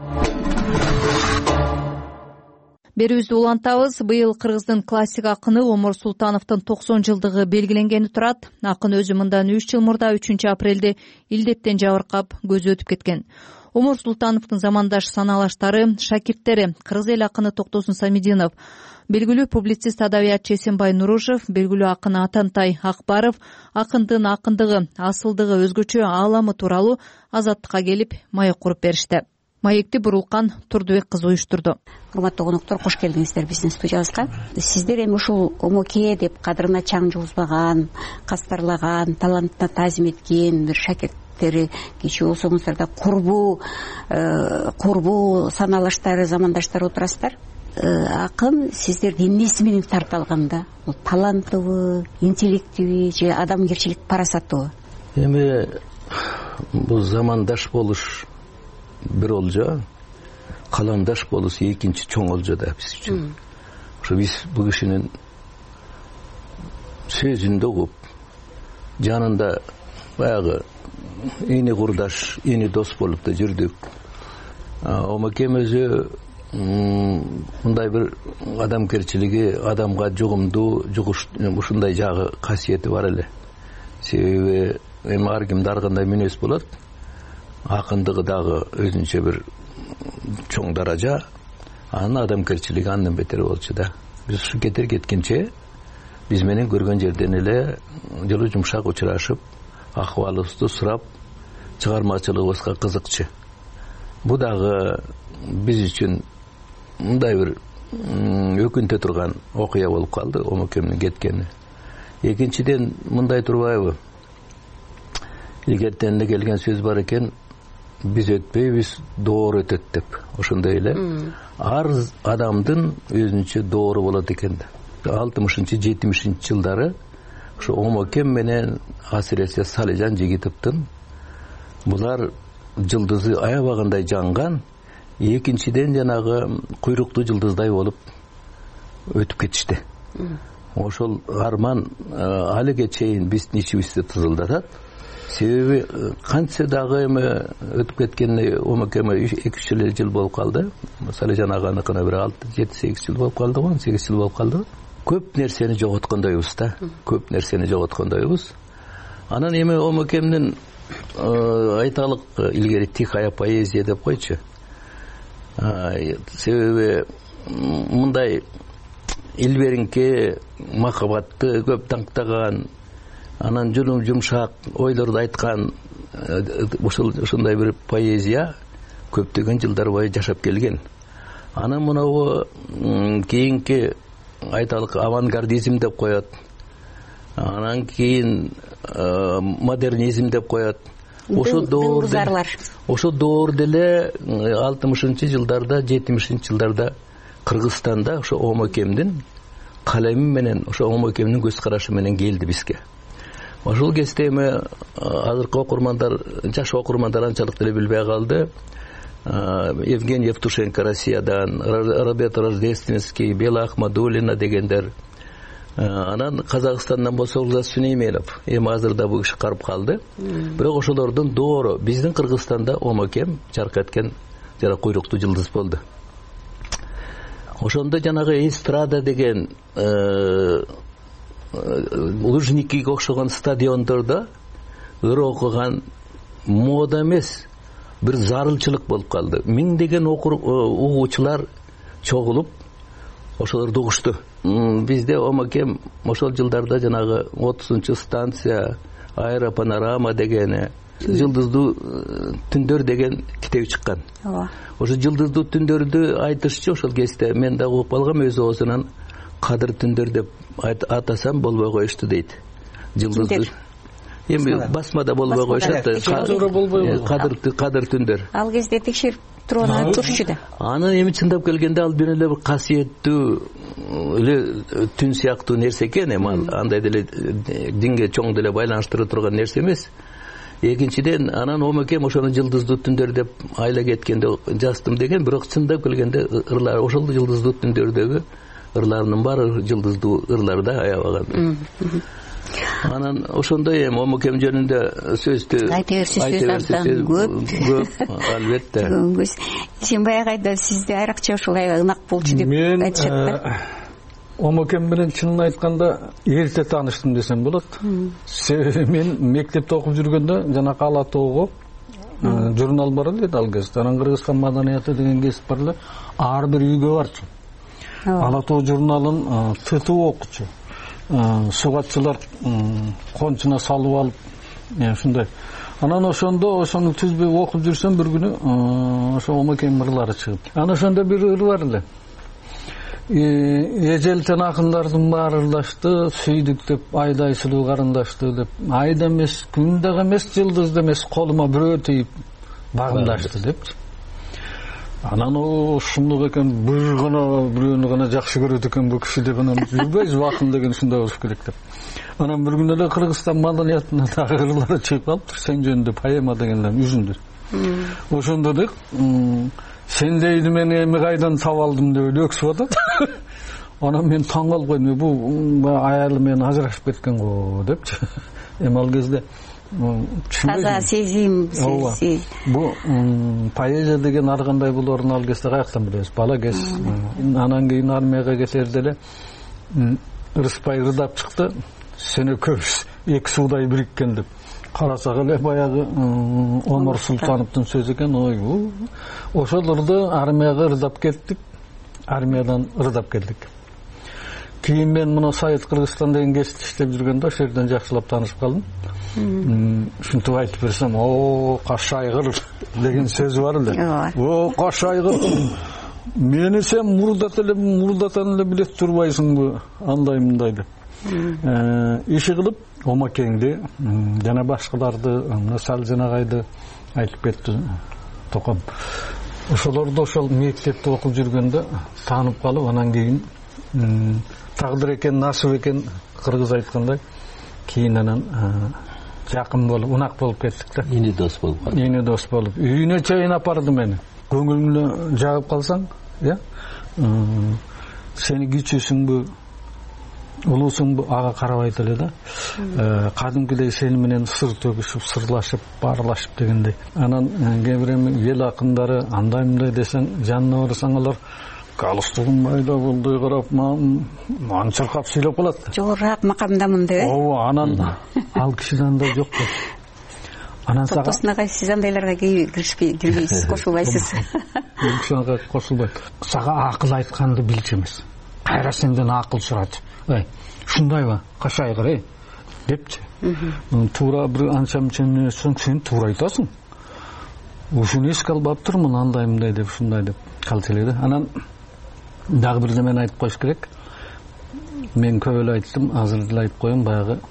Берүүбүздү улантабыз. Быйыл кыргыздын классик акыны Омар Султановдун токсон жылдыгы белгиленгени турат. Акын өзү мындан үч жыл мурда үчүнчү апрелде илдеттен жабыркап көзү өтүп кеткен. Омар Султановдун замандаш саналаштары, шакирттери кыргыз эл акыны Токтосун Самидинов, белгилүү публицист адабиятчы Эсенбай Нурушев, белгилүү акын Атантай Акбаров акындын акындыгы, асылдыгы, өзгөчө ааламы тууралуу Азаттыкка келип маек куруп беришти. Маекти Бурулкан Турдубек кызы уюштурду. Урматтуу конуктор, кош келдиңиздер биздин студиябызга. Сиздер эми ушул омоке деп кадырына чаң жугузбаган, кастарлаган, талантына таазим эткен бир шакирттери, кичи болсоңуздар да курбуу курбуу саналаштары, замандаштары отурасыздар. Акын сиздерди эмнеси менен тарта алганда? Талантыбы, интеллектиби же адамгерчилик парасатыбы? Эми бул замандаш болуш бир олжо, каламдаш болуш экинчи чоң олжо да биз үчүн. Ошо биз бул кишинин сөзүндө угуп, жанында баягы эни курдаш, эни дос болуп да жүрдүк. Омакем өзү мындай бир адамгерчилиги, адамга жугумдуу, ушундай жагы касиети бар эле. Себеби эми ар кимде ар кандай мүнөз болот. Акындыгы дагы өзүнчө бир чоң даража, анын адамгерчилиги андан бетер болчу да. Биз ушу кетер кеткенче биз менен көргөн жерден эле жылуу жумшак учурашып, акыбалыбызды сурап, чыгармачылыгыбызга кызыкчы. Бу дагы биз үчүн мындай бир өкүнтө турган окуя болуп калды, омакемдин кеткени. Экинчиден мындай турбайбы? Илгертен келген сөз бар экен, биз өтпөйбүз, доор өтөт деп. Ошондой эле ар адамдын өзүнчө доору болот экен да. алтымышынчы жетимишинчи жылдары ошо омакем менен асыресе Салижан Жигитовдун булар жылдызы аябагандай жанган, экинчиден жанагы куйруктуу жылдыздай болуп өтүп кетишти. Ошол арман алыга чейин биздин ичибизди тызылдатат. Себеби кантсе дагы эми өтүп кеткенине омакеме эки үч жыл болуп калды. Салижан аганыкына бир алты жети сегиз жыл болуп калды, он сегиз жыл болуп калды. Көп нерсени жоготкондойбуз да, көп нерсени жоготкондойбуз. Анан эми омакемдин айталык илгери тихая поэзия деп койчу. Себеби мындай илберинки, махабатты көп таңктаган, анан жулум жумшак ойлорду айткан ушундай бир поэзия көптөгөн жылдар бою жашап келген. Анан мынабу кийинки айталык авангардизм деп коет. Анан кийин модернизм деп коет. Ошо доордо ошо доордо эле алтымышынчы жылдарда, жетимишинчи жылдарда Кыргызстанда ошо омакемдин калеми менен, ошо омакемдин көз карашы менен келди бизге. Ошол кезде эми азыркы окурмандар, жаш окурмандар анчалык деле билбей калды. Евгений Евтушенко Россиядан, Роберт Рождественский, Бела Ахмадуллина дегендер. Анан Казакстандан болсо Олжас Сүнейменов, эми азырда бул киши карып калды. Бирок ошолордун доору биздин Кыргызстанда омакем жарк эткен жара куйруктуу жылдыз болду. ошондо жанагы эстрада деген Лужникиге окшогон стадиондордо ыр окуган мода эмес, бир зарылчылык болуп калды. Миңдеген угуучулар чогулуп ошолорду угушту. Бизде омакем ошол жылдарда жанагы отузунчу станция, аэропанорама деген, жылдыздуу түндөр деген китеби чыккан. Ошо жылдыздуу түндөрдү айтышчу ошол кезде мен да угуп калгам, өз оозунан кадыр түндөр деп атасам болбой коюшту дейт. Жылдыздуу эми басмада болбой коюшат, кадыр кадыр түндөр. Ал кезде текшерип туруп турчу да. Анан эми чындап келгенде ал бир эле бир касиеттүү эле түн сыяктуу нерсе экен, эми андай деле динге чоң деле байланыштыра турган нерсе эмес. Экинчиден анан омекем ошону жылдыздуу түндөр деп айла кеткенде жаздым деген, бирок чындап келгенде ырлар ошол жылдыздуу түндөрдөгү ырларынын баары жылдыздуу ырларда аябаган. Анан ошондой эми омекем жөнүндө сөздү айта берсеңиз көп, албетте. Сен баягы айда сизде айрыкча ушулай ынак болчу деп айтышат да. Омекем менен чынын айтканда эрте тааныштым десем болот. Мен мектепте окуп жүргөндө жанакы Ала тоого журнал бар эле ал кезде. Анан Кыргызстан маданияты деген гезит бар эле. Ар бир үйгө барчу. Ала тоо журналын тытып окучу. Сугатчылар кончуна салып алып, ушундай. Анан ошондо ошону түзбөй окуп жүрсөм бир күнү ошо омекем ырлары чыгып. Анан ошондо бир ыр бар эле. Эжелтен акындардын баары ырлашты, сүйдүк деп, айдай сулуу карындашты деп. Айда эмес, күн дагы эмес, жылдыз да эмес, колума бирөө тийип багындашты депчи. Анан ушундук экен, бир гана бирөөнү гана жакшы көрөт экен бул киши деп, анан жүрбөй жубакын деген ушундай болуш керек деп. Анан бир күнү эле Кыргызстан маданиятына дагы ырлары чыгып калыптыр, сен жөнүндө поэма дегенден үзүндү. Ошондо деп, сен дейди мен эми кайдан таап алдым деп эле өксүп атат. Анан мен таң калып койдум, бул аялы менен ажырашып кеткен го депчи. Эми ал кезде таза сезим, сезим. Бу поэзия деген ар кандай болоорун ал кезде каяктан билебиз? Бала кез. Анан кийин армияга кетерде эле Рыспай ырдап чыкты. Сен экөөбүз эки суудай бириккен деп. Карасак эле баягы Омар Султановдун сөзү экен. Ой, ошол ырды армияга ырдап кеттик. Армиядан ырдап келдик. Кийин мен мына Сайыт Кыргызстан деген гезитте иштеп жүргөндө ошол жерден жакшылап таанышып калдым. Ушинтип айтып берсем, о, кашайгыр деген сөзү бар эле. О, кашайгыр. Мени сен мурдат эле, мурдатан эле билет турбайсыңбы? Андай мындай деп. Иши кылып омакеңди жана башкаларды, мисалы жанагайды айтып кетти Током. Ошолорду ошол мектепте окуп жүргөндө таанып калып, анан кийин тагдыр экен, насып экен, кыргыз айткандай, кийин анан жакын болуп, унак болуп кеттик да. Ини дос болуп калды. Ини дос болуп. Үйүнө чейин апарды мени. Көңүлүнө жагып калсаң, я? Сени кичүүсүңбү, улуусуңбу, ага карабайт эле да. Кадимкидей сени менен сыр төгүшүп, сырлашып, баарлашып дегендей. Анан кээ бир эми эл акындары андай мындай десең, жанына барсаң алар галстугум майда болдой карап, манчыркап сүйлөп калат. Жогорак макамдамын деп. Ооба, анан ал кишиде андай жок да. Анан сага Топтосунага сиз андайларга киришпей, кирбейсиз, кошулбайсыз. Ушунга кошулбайт. Сага акыл айтканды билчү эмес. Кайра сенден акыл сурат. Эй, ушундайбы? Кашайгыр, эй, депчи. Туура бир анча мынча сен туура айтасың. Ушуну эске албап турмун, андай мындай деп, ушундай деп калчу эле да. Анан дагы бир немен айтып коюш керек. Мен көп эле айттым, азыр деле айтып коеюн, баягы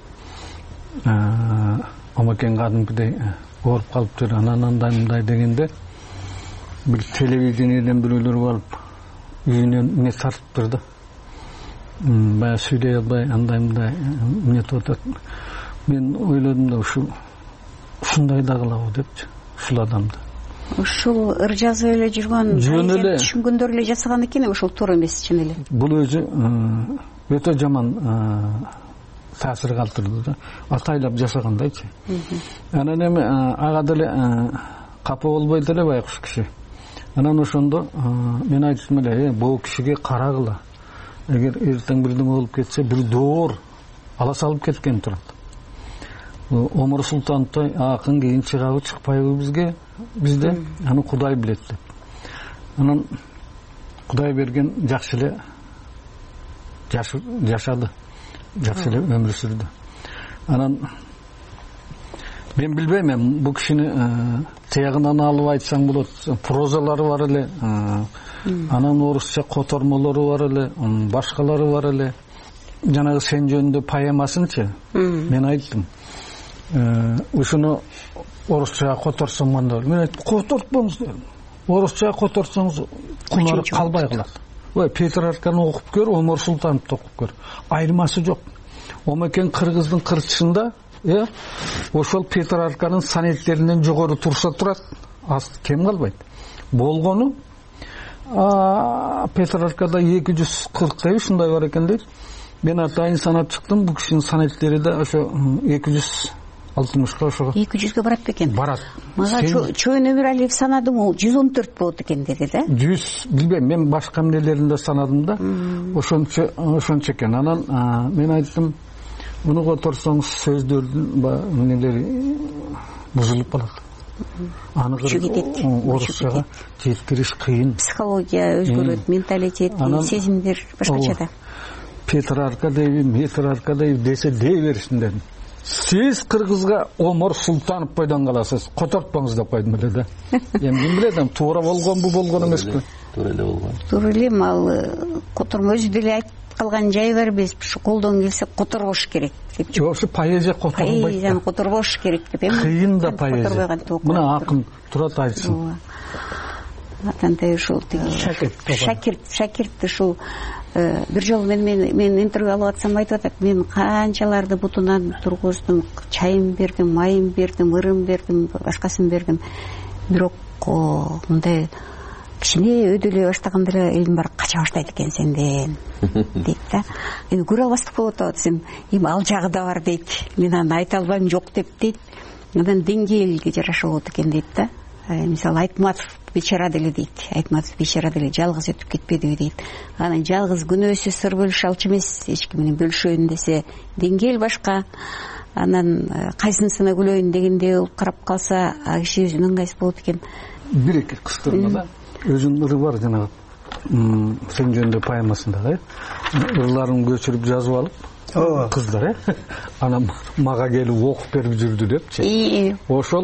омакен кадимкидей ооруп калыптыр, анан андай мындай дегенде бир телевидениеден бирөөлөр барып үйүнөн эмне тартыптыр да. Баягы сүйлөй албай, андай мындай эмнетип атат. Мен ойлодум да, ушу ушундай да кылабы депчи, ушул адамды. Ушул ыр жазып эле жүргөн, түшүнгөндөр эле жасаган экен, ошол туура эмес чын эле. Бул өзү өтө жаман таасир калтырды да. Атайлап жасагандайчы. Анан эми ага деле капа болбойт эле баягы ушу киши. анан ошондо мен айттым эле, бул кишиге карагыла, эгер эртең бирдеме болуп кетсе бир доор ала салып кеткен турат. Омар Султановтой акын кийин чыгабы чыкпайбы бизге, бизде аны Кудай билет деп. Анан Кудай берген жакшы эле жашады, жакшы эле өмүр сүрдү. Анан мен билбейм, эми бул кишини тиягынан алып айтсаң болот. Прозалары бар эле, анан орусча котормолору бар эле, башкалары бар эле. Жанагы сен жөнүндө поэмасынчы мен айттым. Ушуну орусчага которсоң мындай. Мен айттым, котортпоңуз дедим. Орусчага которсоңуз кулары калбай калат. Ой, Петрарканы окуп көр, Омар Султановду окуп көр. Айырмасы жок. Омекен кыргыздын кырчысында, э, ошол Петрарканын сонеттеринен жогору турса турат, аст кем калбайт. Болгону Петраркада эки жүз кырктай ушундай бар экен дейт. Мен атайын санап чыктым, бул кишинин сонеттери да ошо эки жүз алтымышка ошого. эки жүзгө барат бекен? Барат. Мага Чоюн Өмүралиев санадым, ол жүз он төрт болот экен деди да? жүз, билбейм, мен башка эмнелеринде санадым да. Ошончо ошончо экен. Анан мен айттым, муну которсоңуз сөздөрдүн эмнелери бузулуп калат. Аны орусчага жеткириш кыйын. Психология өзгөрөт, менталитет, сезимдер башкача да. Петрарка дейби, Петрарка дейби десе дей беришин дедим. Сиз кыргызга Омар Султанов бойдон каласыз, котортпоңуз деп койдум эле да. Эми ким билет, туура болгонбу, болгон эмеспи? Туура эле болгон. Туура эле, ал котормо өзү деле айтып калган жайы бар, биз колдон келсе которбош керек деп. Жок, ушу поэзия которбойт. Поэзияны которбош керек деп. Эми кыйын да поэзия. Мына акын турат айтсын. Атандай ушул шакирт, шакирт, шакиртти ушул бир жолу мен мен интервью алып атсам айтып атат, мен канчаларды бутунан тургуздум, чайын бердим, майын бердим, ырын бердим, башкасын бердим. Бирок мындай кичине өдөлөй баштаганда эле элим бар кача баштайт экен сенден дейт да. Эми көрө албастык болуп атат десем, эми ал жагы да бар дейт. Мен аны айта албайм, жок деп дейт. Андан деңгээлге жараша болот экен дейт да. Мисалы Айтматов бечара деле дейт. Айтматов бечара деле жалгыз өтүп кетпедиби дейт. Анан жалгыз күнөөсү сыр бөлүшө алчу эмес, эч ким менен бөлүшөйүн десе деңгээл башка. Анан кайсынысына күлөйүн дегенде болуп карап калса, а киши өзүнүн ыңгайсыз болот экен. Бир эки кыстырма да. Өзүнүн ыры бар жанагы сен жөнүндө поэмасында, ырларын көчүрүп жазып алып, кыздар, э, анан мага келип окуп берип жүрдү депчи. Ошол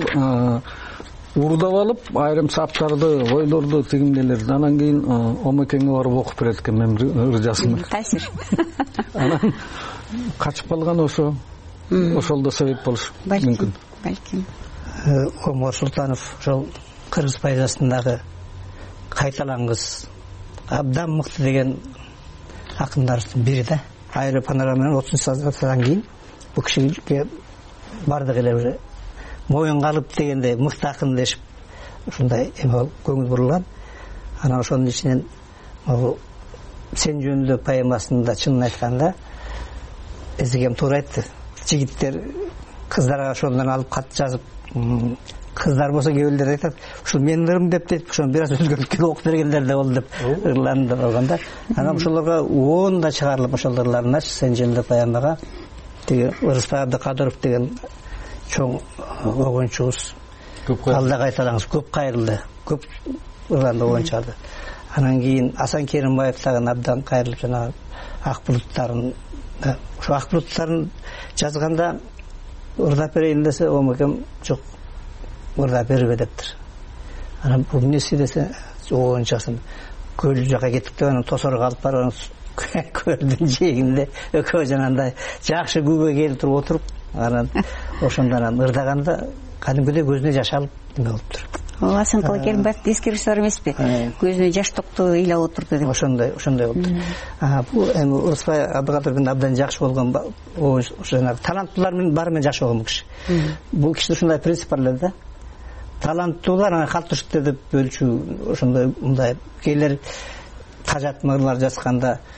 урдап алып, айрым саптарды, ойлорду, тигимделерди, анан кийин омекеңе барып окуп берет экен мен ыр жаздым. Таасир. Анан качып калган ошо, ошол да себеп болушу мүмкүн. Балким. Омар Султанов ошол кыргыз поэзиясындагы кайталангыс, абдан мыкты деген акындардын бири да. Айры панораманын отузунчу саатынан кийин бул кишиге бардык эле уже моюнга алып дегенде мыкты акын дешип ушундай эме көңүл бурулган. Анан ошонун ичинен могу сен жөнүндө поэмасында чынын айтканда эзегем туура айтты. Жигиттер кыздарга ошондон алып кат жазып, кыздар болсо кээ бирлер айтат, ушул менин ырым деп дейт, ошону бир аз өзгөртүп келип окуп бергендер да болду деп ырланып калган да. Анан ошолорго он да чыгарылып ошол ырларыначы сен жөнүндө поэмага тиги Ырысбай Абдыкадыров деген чоң огончубуз алда кайталаңыз көп кайрылды, көп ырларды огон чыгарды. Анан кийин Асан Керимбаев дагы абдан кайрылып жанагы ак булуттарын, ошо ак булуттарын жазганда ырдап берейин десе, омекем жок, ырдап бербе дептир. Анан бул эмнеси десе, огон чыгсын, көл жака кеттик деп анан тосорго алып барып, көлдүн жээгинде экөө жанагындай жакшы күүгө келип туруп отуруп, анан ошондон ырдаганда кадимкидей көзүнө жаш алып эме болуптур. Асан Керимбаевди эскерүүсү бар эмеспи? Көзүнө жаш токту ыйлап отурду деп. Ошондой, ошондой болуптур. Бул эми Ырысбай Абдыкадыровдун абдан жакшы болгон, ошо жанагы таланттуулар менен баары менен жакшы болгон бул киши. Бул кишиде ушундай принцип бар эле да. Таланттуулар анан калтырыштыр деп бөлчү, ошондой мындай кейлер тажат мырлар жазганда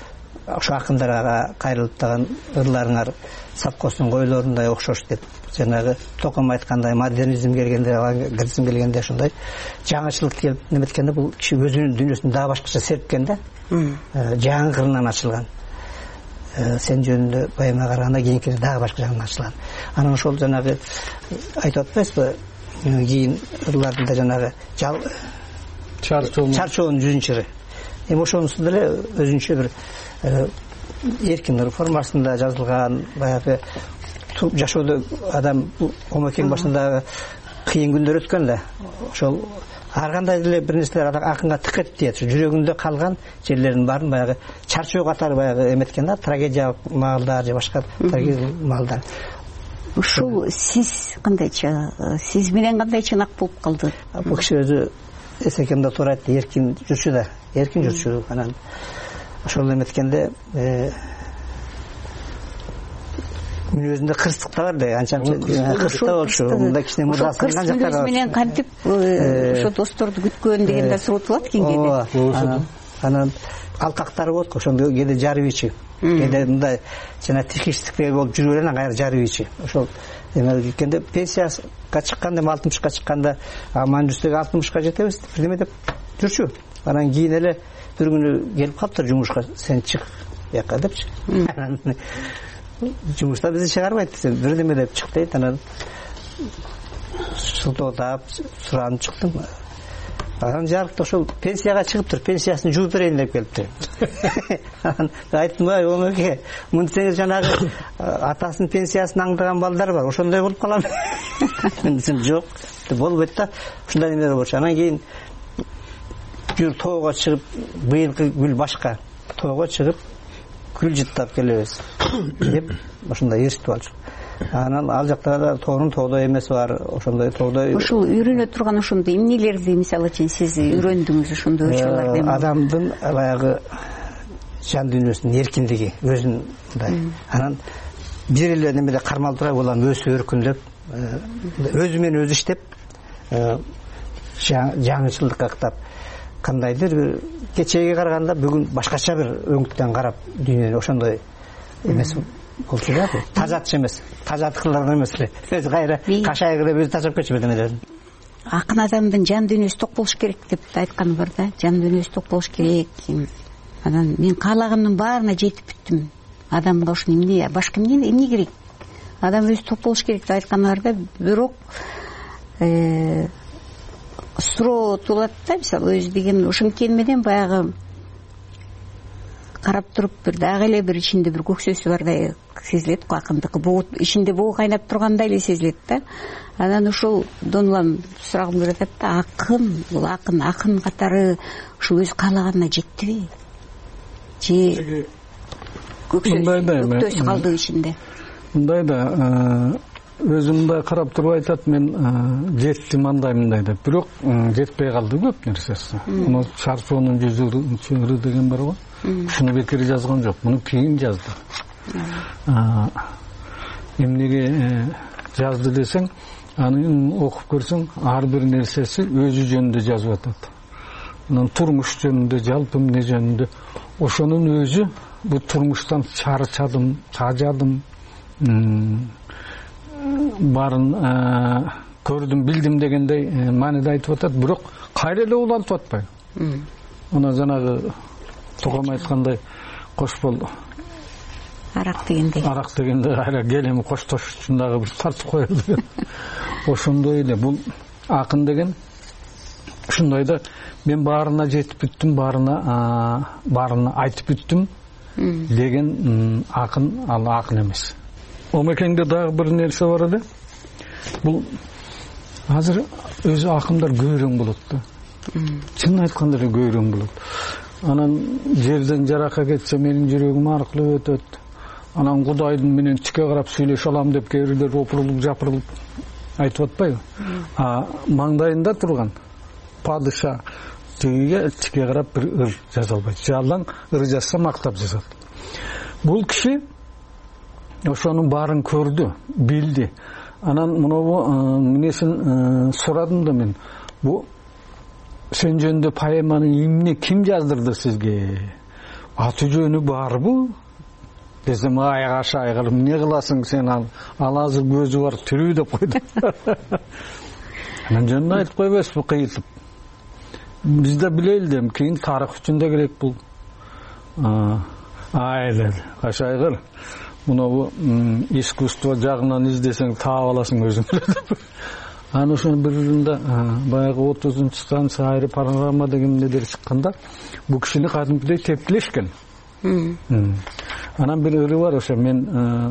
ошо акындарга кайрылып дагы ырларыңар совхоздун койлорундай окшош деп жанагы током айткандай модернизм келгенде авангардизм келгенде ушундай жаңычылык келип неметкенде бул киши өзүнүн дүйнөсүн дагы башкача серпкен да жаңы кырынан ачылган сен жөнүндө байыма караганда кийинкиде дагы башка жагынан ачылган анан ошол жанагы айтып атпайсызбы кийин ырларында жанагы чарчоонун жүзүнчү ыры эми ошонусу деле өзүнчө бир эркин ыр формасында жазылган баягы жашоодо адам омекең башында кыйын күндөр өткөн да ошол ар кандай деле бир нерселер акынга тыкет дейт жүрөгүндө калган жерлердин баарын баягы чарчоо катары баягы эметкен да трагедиялык маалдар же башка трагедиялык маалдар ушул сиз кандайча сиз менен кандай чынак болуп калды бул киши өзү эсекемде туура айтты эркин жүрчү да эркин жүрчү анан ошол эметкенде мүнөзүндө кырсыздык да бар да анча кырсыздык да болчу мындай кичине мурдасынган жактар бар менен кантип ошо досторду күткөн деген да суроо туулат экен кээде анан алкактары болот го ошондо кээде жарып ичи кээде мындай жана тихичтиктер болуп жүрүп эле анан кайра жарып ичи ошол эме эткенде пенсияга чыкканда эми алтымышка чыкканда аман жүрсөк алтымышка жетебиз бирдеме деп жүрчү анан кийин эле бир күнү келип калыптыр жумушка сен чык бияка депчи жумуштан бизди чыгарбайт сен бирдеме деп чык дейт анан сылтоотап суранып чыктым анан жарыкта ошол пенсияга чыгыптыр пенсиясын жууп берейин деп келиптир анан айттым ай омеке мынтип десеңиз жанагы атасынын пенсиясын аңдыган балдар бар ошондой болуп калам мен десем жок болбойт да ушундай немелер болчу анан кийин жүр тоого чыгып быйылкы гүл башка тоого чыгып гүл жыттап келебиз деп ошондой ээрчитип алчу анан ал жакта да тоонун тоодой эмеси бар ошондой тоодой ушул үйрөнө турган ошондой эмнелерди мисалы үчүн сиз үйрөндүңүз ошондой учурларды адамдын баягы жан дүйнөсүнүн эркиндиги өзүнүн мындай анан бир эле немеде кармалып турбай улам өсүп өркүндөп өзү менен өзү иштеп жаңычылдыкка каттап кандайдыр бир кечээге караганда бүгүн башкача бир өңүттөн карап дүйнөнү ошондой эмес болчу да тазатчы эмес тазаттыклардан эмес эле өзү кайра кашай кылып өзү тажап кетчү бирдемелерин акын адамдын жан дүйнөсү ток болуш керек деп айтканы бар да жан дүйнөсү ток болуш керек анан мен каалаганымдын баарына жетип бүттүм адамга ушуну эмне башка эмне эмне керек адам өзү ток болуш керек деп айтканы бар да бирок суроо туулат да мисалы өзү деген ошенткен менен баягы карап туруп бир дагы эле бир ичинде бир көксөсү бардай сезилет го акындыкы буу ичинде буу кайнап тургандай эле сезилет да анан ошолдон улам сурагым келип атат да акын бул акын акын катары ушул өзү каалаганына жеттиби же көксөсү калдыбы ичинде мындай да өзү мындай карап туруп айтат мен жеттим андай мындай деп бирок жетпей калды көп нерсеси муну чарчоонун жүзүнчү ыры деген бар го ушуну бекер жазган жок муну кийин жазды эмнеге жазды десең аны окуп көрсөң ар бир нерсеси өзү жөнүндө жазып атат анан турмуш жөнүндө жалпы эмне жөнүндө ошонун өзү бул турмуштан чарчадым чажадым баарын көрдүм билдим дегендей мааниде айтып атат бирок кайра эле улантып атпайбы анан жанагы током айткандай кош бол арак дегендей арак дегенде кайра кел эми коштош үчүн дагы бир тартып коелу деген ошондой эле бул акын деген ушундай да мен баарына жетип бүттүм баарына баарына айтып бүттүм деген акын ал акын эмес омекеңде дагы бир нерсе бар эле бул азыр өзү акындар көйрөң болот да чынын айтканда эле көйрөң болот анан жерден жаракка кетсе менин жүрөгүм аркылуу өтөт анан кудайдын менен тике карап сүйлөшө алам деп кээ бирлер опурулуп жапырылып айтып атпайбы маңдайында турган падыша тигиге тике карап бир ыр жаза албайт жалаң ыр жазса мактап жазат бул киши ошонун баарын көрдү билди анан мынабу эмнесин сурадым да мен бу сен жөнүндө поэманы эмне ким жаздырды сизге аты жөнү барбы десем, аяк айгыр эмне кыласың сен, ал ал азыр көзү бар тирүү деп койду. Анан жөнүн айтып койбойсузбу кыйытып. Биз да билели дем, кийин тарых үчүн да керек бул. Ай деди, Кашайгыр, мунабу искусство жагынан издесең таап аласың өзүң. Анан ошонун бир жылында баягы отузунчу станция айры панорама деген эмнедер чыкканда бул кишини кадимкидей тепкилешкен. Анан бир ыры бар, ошо мен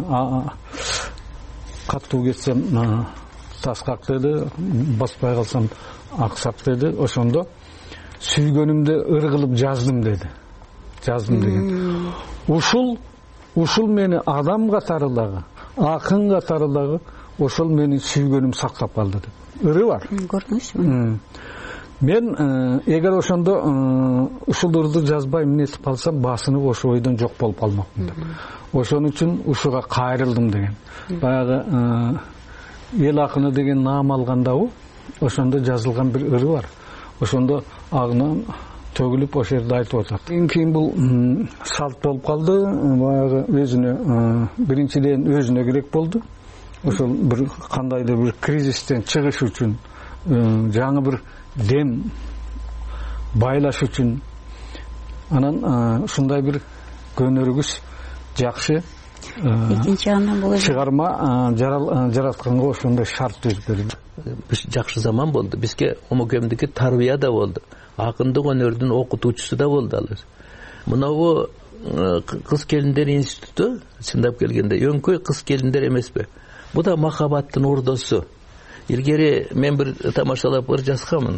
каттуу кетсем таскак деди, баспай калсам аксак деди. Ошондо сүйгөнүмдү ыр кылып жаздым деди. Жаздым деген. Ушул ушул мени адам катары дагы, акын катары дагы ошол менин сүйгөнүм сактап калды деп. Ыры бар. Көрдүңүзбү? Мен эгер ошондо ушул ырды жазбай эмнетип калсам, басынып ошо ойдон жок болуп калмакмын деп. Ошон үчүн ушуга кайрылдым деген. Баягы эл акыны деген наам алгандабы, ошондо жазылган бир ыры бар. Ошондо агынан төгүлүп ошол жерде айтып атат. Кийин бул салт болуп калды, баягы өзүнө биринчиден өзүнө керек болду. Ошол бир кандайдыр бир кризистен чыгыш үчүн, жаңы бир дем байлаш үчүн. Анан ушундай бир көнөрүгүс жакшы экинчи андан бул чыгарма жаратканга ошондой шарт түзүп берди. Биз жакшы заман болду. Бизге омокемдики тарбия да болду. Акындык өнөрдүн окутуучусу да болду алар. Мынабу кыз келиндер институту чындап келгенде өңкөй кыз келиндер эмеспи? Бу да махабаттын урдосу. Илгери мен бир тамашалап ыр жазганмын.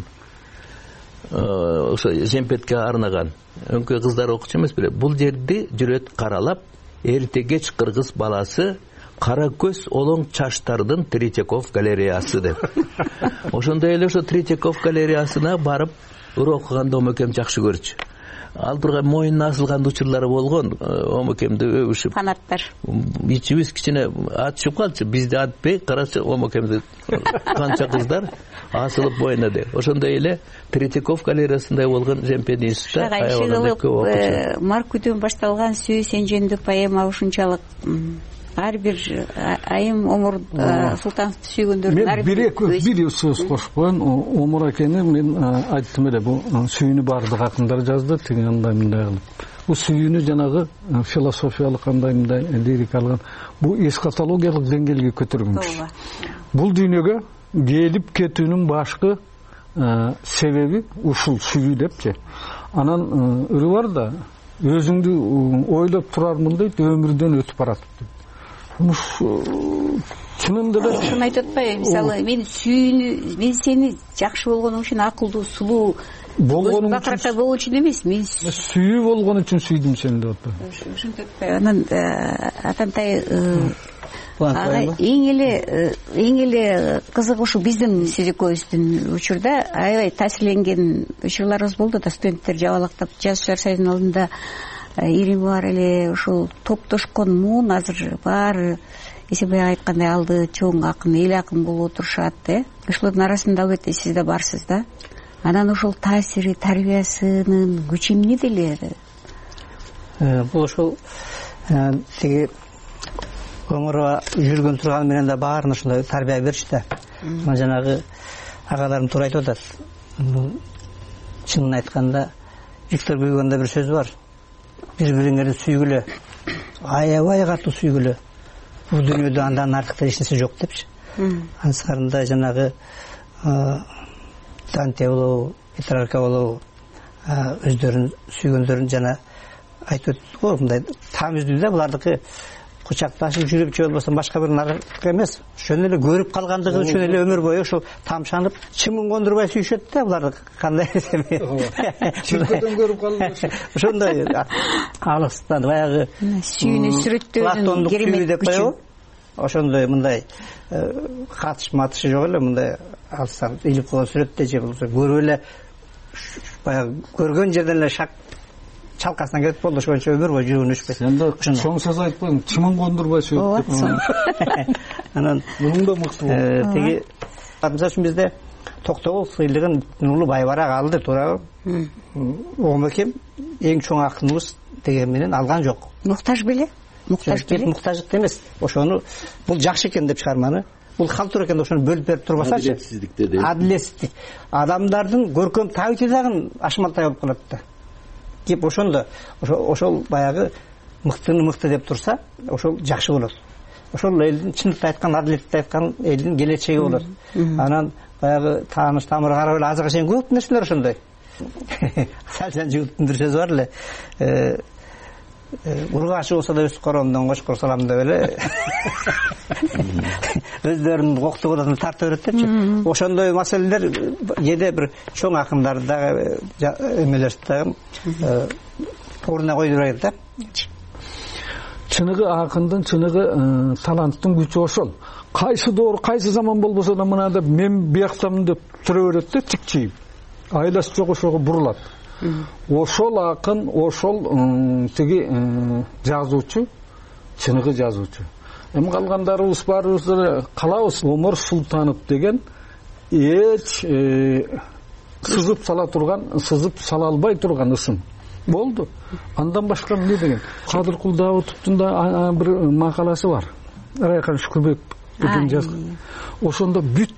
Ошо жемпетке арнаган. Өңкөй кыздар окучу эмеспи? Бул жерди жүрөт каралап, эрте кеч кыргыз баласы кара көз олоң чаштардын Третьяков галереясы деп. Ошондой эле ошо Третьяков галереясына барып ыр окуганды омокем жакшы көрчү. Ал турган моюнуна асылган учурлары болгон, омокемди өбүшүп. Фанаттар. Ичибиз кичине атышып калчу, бизди атпай, карачы омокемди канча кыздар асылып моюнуна деп. Ошондой эле Третьяков галереясындай болгон Жемпет институтта аябагандай көп окучу. Маркүдөн башталган Сүй сен жөнүндө поэма ушунчалык ар бир айым Омур Султановду сүйгөндөрдүн ар бир бир сөз кошуп коеюн. Омур акени мен айттым эле, бул сүйүүнү баардык акындар жазды, тиги андай мындай кылып. Бул сүйүүнү жанагы философиялык кандай мындай лирикалык, бул эскатологиялык деңгээлге көтөргөнбүш. Бул дүйнөгө келип кетүүнүн башкы себеби ушул сүйүү депчи. Анан ыры бар да, өзүңдү ойлоп турармын дейт, өмүрдөн өтүп баратып дейт. Чынында да ушуну айтып атпайбы? Мисалы, мен сүйүүнү, мен сени жакшы болгонум үчүн, акылдуу, сулуу болгонум үчүн, бакыракта болуу үчүн эмес, мен сүйүү болгон үчүн сүйдүм сени деп атпайбы? Ушинтип атпайбы? Анан Атантай эң эле эң эле кызыгы ушу биздин сиз экөөбүздүн учурда аябай таасирленген учурларыбыз болду да. Студенттер жабалактап жазуучулар союзунун алдында ирими бар эле ушул топтошкон муун азыр баары эсебай айткандай алды чоң акын, эл акын болуп отурушат, э. Ошолордун арасында албетте сиз да барсыз да. Анан ошол таасири, тарбиясынын күчү эмнеде эле? Бул ошол тиги Омурга жүргөн турганы менен да баарын ошолой тарбия берчү да. Жанагы агаларым туура айтып атат. Чынын айтканда Виктор Гюгондо бир сөзү бар. Бири-бириңерди сүйгүлө, аябай катуу сүйгүлө. Бул дүйнөдө андан артык эч нерсе жок депчи. Ансыкарында жанагы Данте болобу, Петрарка болобу, өздөрүн сүйгөндөрүн жана айтып өттү го, мындай там издүү да, булардыкы кучакташып жүрүп же болбосо башка бир наркы эмес. Ошону эле көрүп калгандыгы үчүн эле өмүр бою ошол тамшанып, чымын кондурбай сүйүшөт да буларды. Кандай чиркөдөн көрүп калды. Ошондой алыстан баягы сүйүүнү сүрөттөөнүн керемет күчү. Ошондой мындай катыш-матышы жок эле, мындай алыстан илип койгон сүрөттө же болбосо көрүп эле баягы көргөн жерден эле шак чалкасынан кетип болду. Ошончо өмүр бою жүргөн өчпөйт. Сенде чоң сөз айтпайм, чымын кондурбай сөйт деп. Анан мунун да мыкты болду. Тиги мисалы үчүн бизде Токтогул сыйлыгын Нурлу Байбарак алды, туурабы? Омекем эң чоң акыныбыз деген менен алган жок. Муктаж беле? Муктаж беле? Муктаждык эмес. Ошону бул жакшы экен деп чыгарманы. Бул калтыр экен, ошону бөлүп берип турбасачы. Адилетсиздикте дейт. Адилетсиздик. Адамдардын көркөм табити дагы ашмантай болуп калат да. Кеп ошондо ошол баягы мыктыны мыкты деп турса, ошол жакшы болот. Ошол элдин чындыкты айткан, адилетти айткан элдин келечеги болот. Анан баягы тааныш тамыры карап эле азыркы чейин көп нерселер ошондой. Сальжан жигиттин дүрсөзү бар эле. Ургачы болсо да өз коромдон кошкор салам деп эле өздөрүнүн коктугудан тартып берет депчи. Ошондой маселелер кээде бир чоң акындар дагы эмелерди дагы ордуна коюу керек да. Чыныгы акындын, чыныгы таланттын күчү ошол. Кайсы доор, кайсы заман болбосо да мына деп мен бияктамын деп тура берет да, тикчип. Айласы жок ошого бурулат. Ошол акын, ошол тиги жазуучу, чыныгы жазуучу. Эми калгандарыбыз баарыбыз деле калабыз. Омар Султанов деген эч сызып сала турган, сызып сала албай турган ысым болду. Андан башка эмне деген? Кадыркул Даутовдун да бир макаласы бар. Райкан Шүкүрбек деген жазган. Ошондо бүт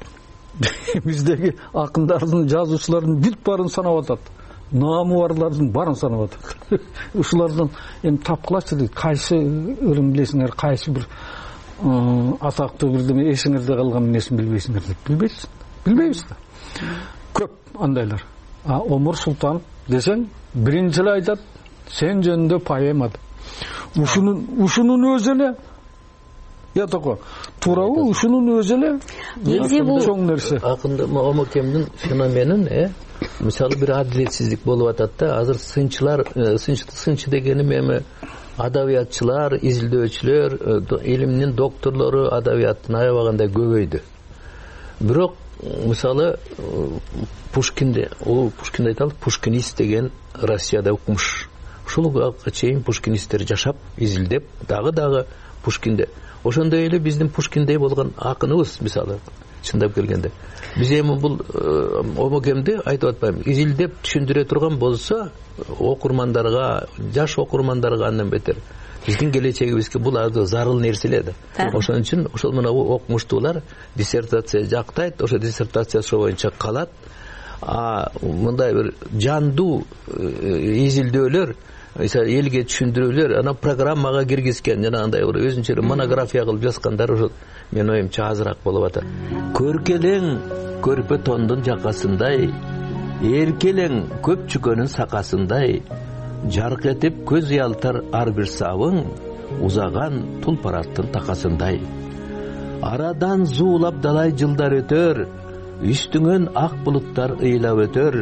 биздеги акындардын, жазуучулардын бүт баарын санап атат. Наамы барлардын баарын санап атат. Ушулардан эми тапкылачы дейт. Кайсы ырым билесиңер, кайсы бир атактуу бирдеме эсиңерде калган нерсени билбейсиңер деп билбейсиз. Билбейбиз да. Көп андайлар. А Омар Султанов десең, биринчи эле айтат, сен жөнүндө поэма. Ушунун ушунун өзү эле я такой туурабы, ушунун өзү эле негизи бул чоң нерсе. Акында Омакемдин феноменин, э, мисалы бир адилетсиздик болуп атат да. Азыр сынчылар, сынчы дегеним эми адабиятчылар, изилдөөчүлөр, илимдин докторлору адабияттын аябагандай көбөйдү. Бирок мисалы Пушкинде, о Пушкинде айталы, пушкинист деген Россияда укмуш. Ушул убакка чейин пушкинисттер жашап, изилдеп, дагы-дагы Пушкинде. Ошондой эле биздин Пушкиндей болгон акыныбыз, мисалы, чындап келгенде. Биз эми бул Омакемди айтып атпайм, изилдеп түшүндүрө турган болсо, окурмандарга, жаш окурмандарга андан бетер. Биздин келечегибизге бул арды зарыл нерселер да. Ошон үчүн ошол мына окумуштуулар диссертация жактайт, ошо диссертация ошо боюнча калат. А мындай бир жандуу изилдөөлөр, элге түшүндүрүүлөр, ана программага киргизген, жана андай бир өзүнчө эле монография кылып жазгандар ошо мен оюмча азыраак болуп атат. Көркелең көрпө тондун жакасындай, эркелең көп чүкөнүн сакасындай, жарк этип көз уялтар ар бир сабың, узаган тулпараттын такасындай. Арадан зуулап далай жылдар өтөр, үстүңөн ак булуттар ыйлап өтөр.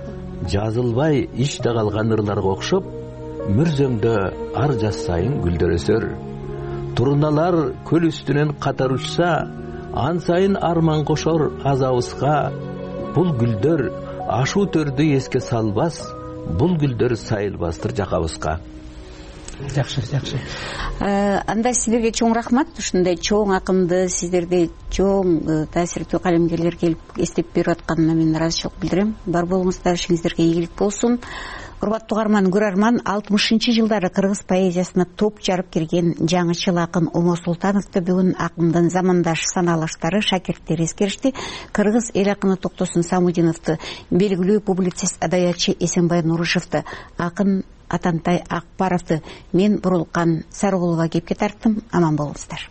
Жазылбай ичте калган ырларга окшоп, мүрзөңдө ар жаз сайын гүлдөр өсөр. Турналар көл үстүнөн катар учса, ан сайын арман кошор азабызга. Бул гүлдөр ашуу төрдү эске салбас, бул гүлдөр сайылбастыр жакабызга. Жакшы, жакшы. Анда сиздерге чоң рахмат, ушундай чоң акынды, сиздерде чоң таасирттүү калемгерлер келип эстеп берип атканына мен ыраазычылык билдирем. Бар болуңуздар, ишиңиздерге ийгилик болсун. Урматтуу угарман, көрөрман, алтымышынчы жылдары кыргыз поэзиясына топ жарып кирген жаңычыл акын Омар Султановду бүгүн акындын замандаш саналаштары, шакирттери эскеришти. Кыргыз эл акыны Токтосун Самудиновду, белгилүү публицист, адабиятчы Эсенбай Нурушевду, акын Атантай Акбаровду мен Бурулкан Сарыгулова кепке тарттым. Аман болуңуздар.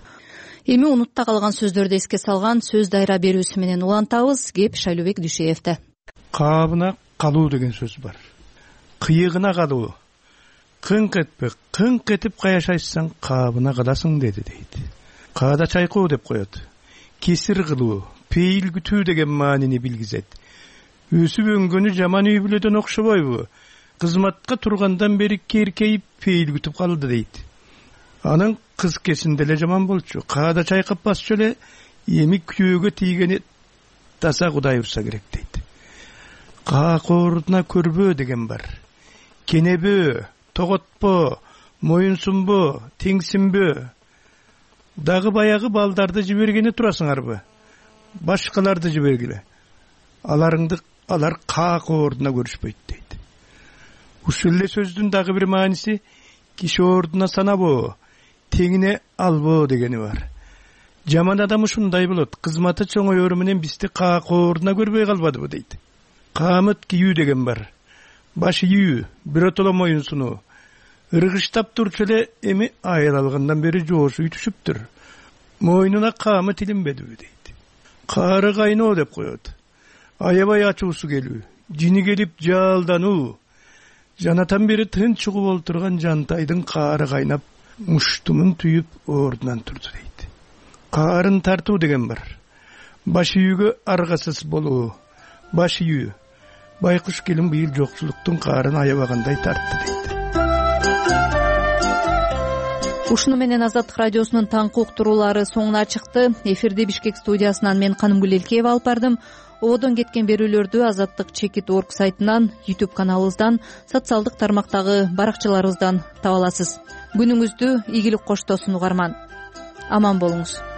Эми унутта калган сөздөрдү эске салган сөз дайра берүүсү менен улантабыз. Кеп Шайлообек Дүйшеевде. Кабына калуу деген сөз бар. Кыйыгына калуу. Кыңк этпе, кыңк этип каяшайсаң, кабына каласың деди дейт. Каада чайкоо деп коет. Кесир кылуу, пейил күтүү деген маанини билгизет. Өсүп өңгөнү жаман үй бүлөдөн окшобойбу? Кызматка тургандан бери керкейип пейил күтүп калды дейт. Анын кыз кесинде эле жаман болчу. Каада чайкап басчу эле, эми күйөөгө тийгени таса Кудай урса керек дейт. Каакордуна көрбөө деген бар. Кенебөө, тоготпо, моюнсунбо, теңсинбөө. Дагы баягы балдарды жибергени турасыңарбы? Башкаларды жибергиле. Аларыңды алар каакордуна көрүшпөйт дейт. ушул эле сөздүн дагы бир мааниси киши ордуна санабоо, теңине албоо дегени бар. Жаман адам ушундай болот. Кызматы чоңоёру менен бизди каак ордуна көрбөй калбадыбы дейт. Камыт кийүү деген бар. Баш ийүү, биротоло моюн сунуу. Ыргыштап турчу эле эми айыл алгандан бери жоошуй түшүптүр. Мойнуна камыт илинбедиби дейт. Каары кайноо деп коет. Аябай ачуусу келүү, жини келип жалдануу. Жанатан бери тынч угуп олтурган Жантайдын каары кайнап, муштумун түйүп ордунан турду дейт. Каарын тартуу деген бар. Баш ийүүгө аргасыз болуу. Баш ийүү. Байкуш келин быйыл жокчулуктун каарын аябагандай тартты дейт. Ушуну менен Азаттык радиосунун таңкы уктуруулары соңуна чыкты. Эфирди Бишкек студиясынан мен Канымгүл Элкеева алып бардым. Ободон кеткен берүүлөрдү Азаттык чекит орг сайтынан, YouTube каналыбыздан, социалдык тармактагы баракчаларыбыздан таба аласыз. Күнүңүздү ийгилик коштосун угарман. Аман болуңуз.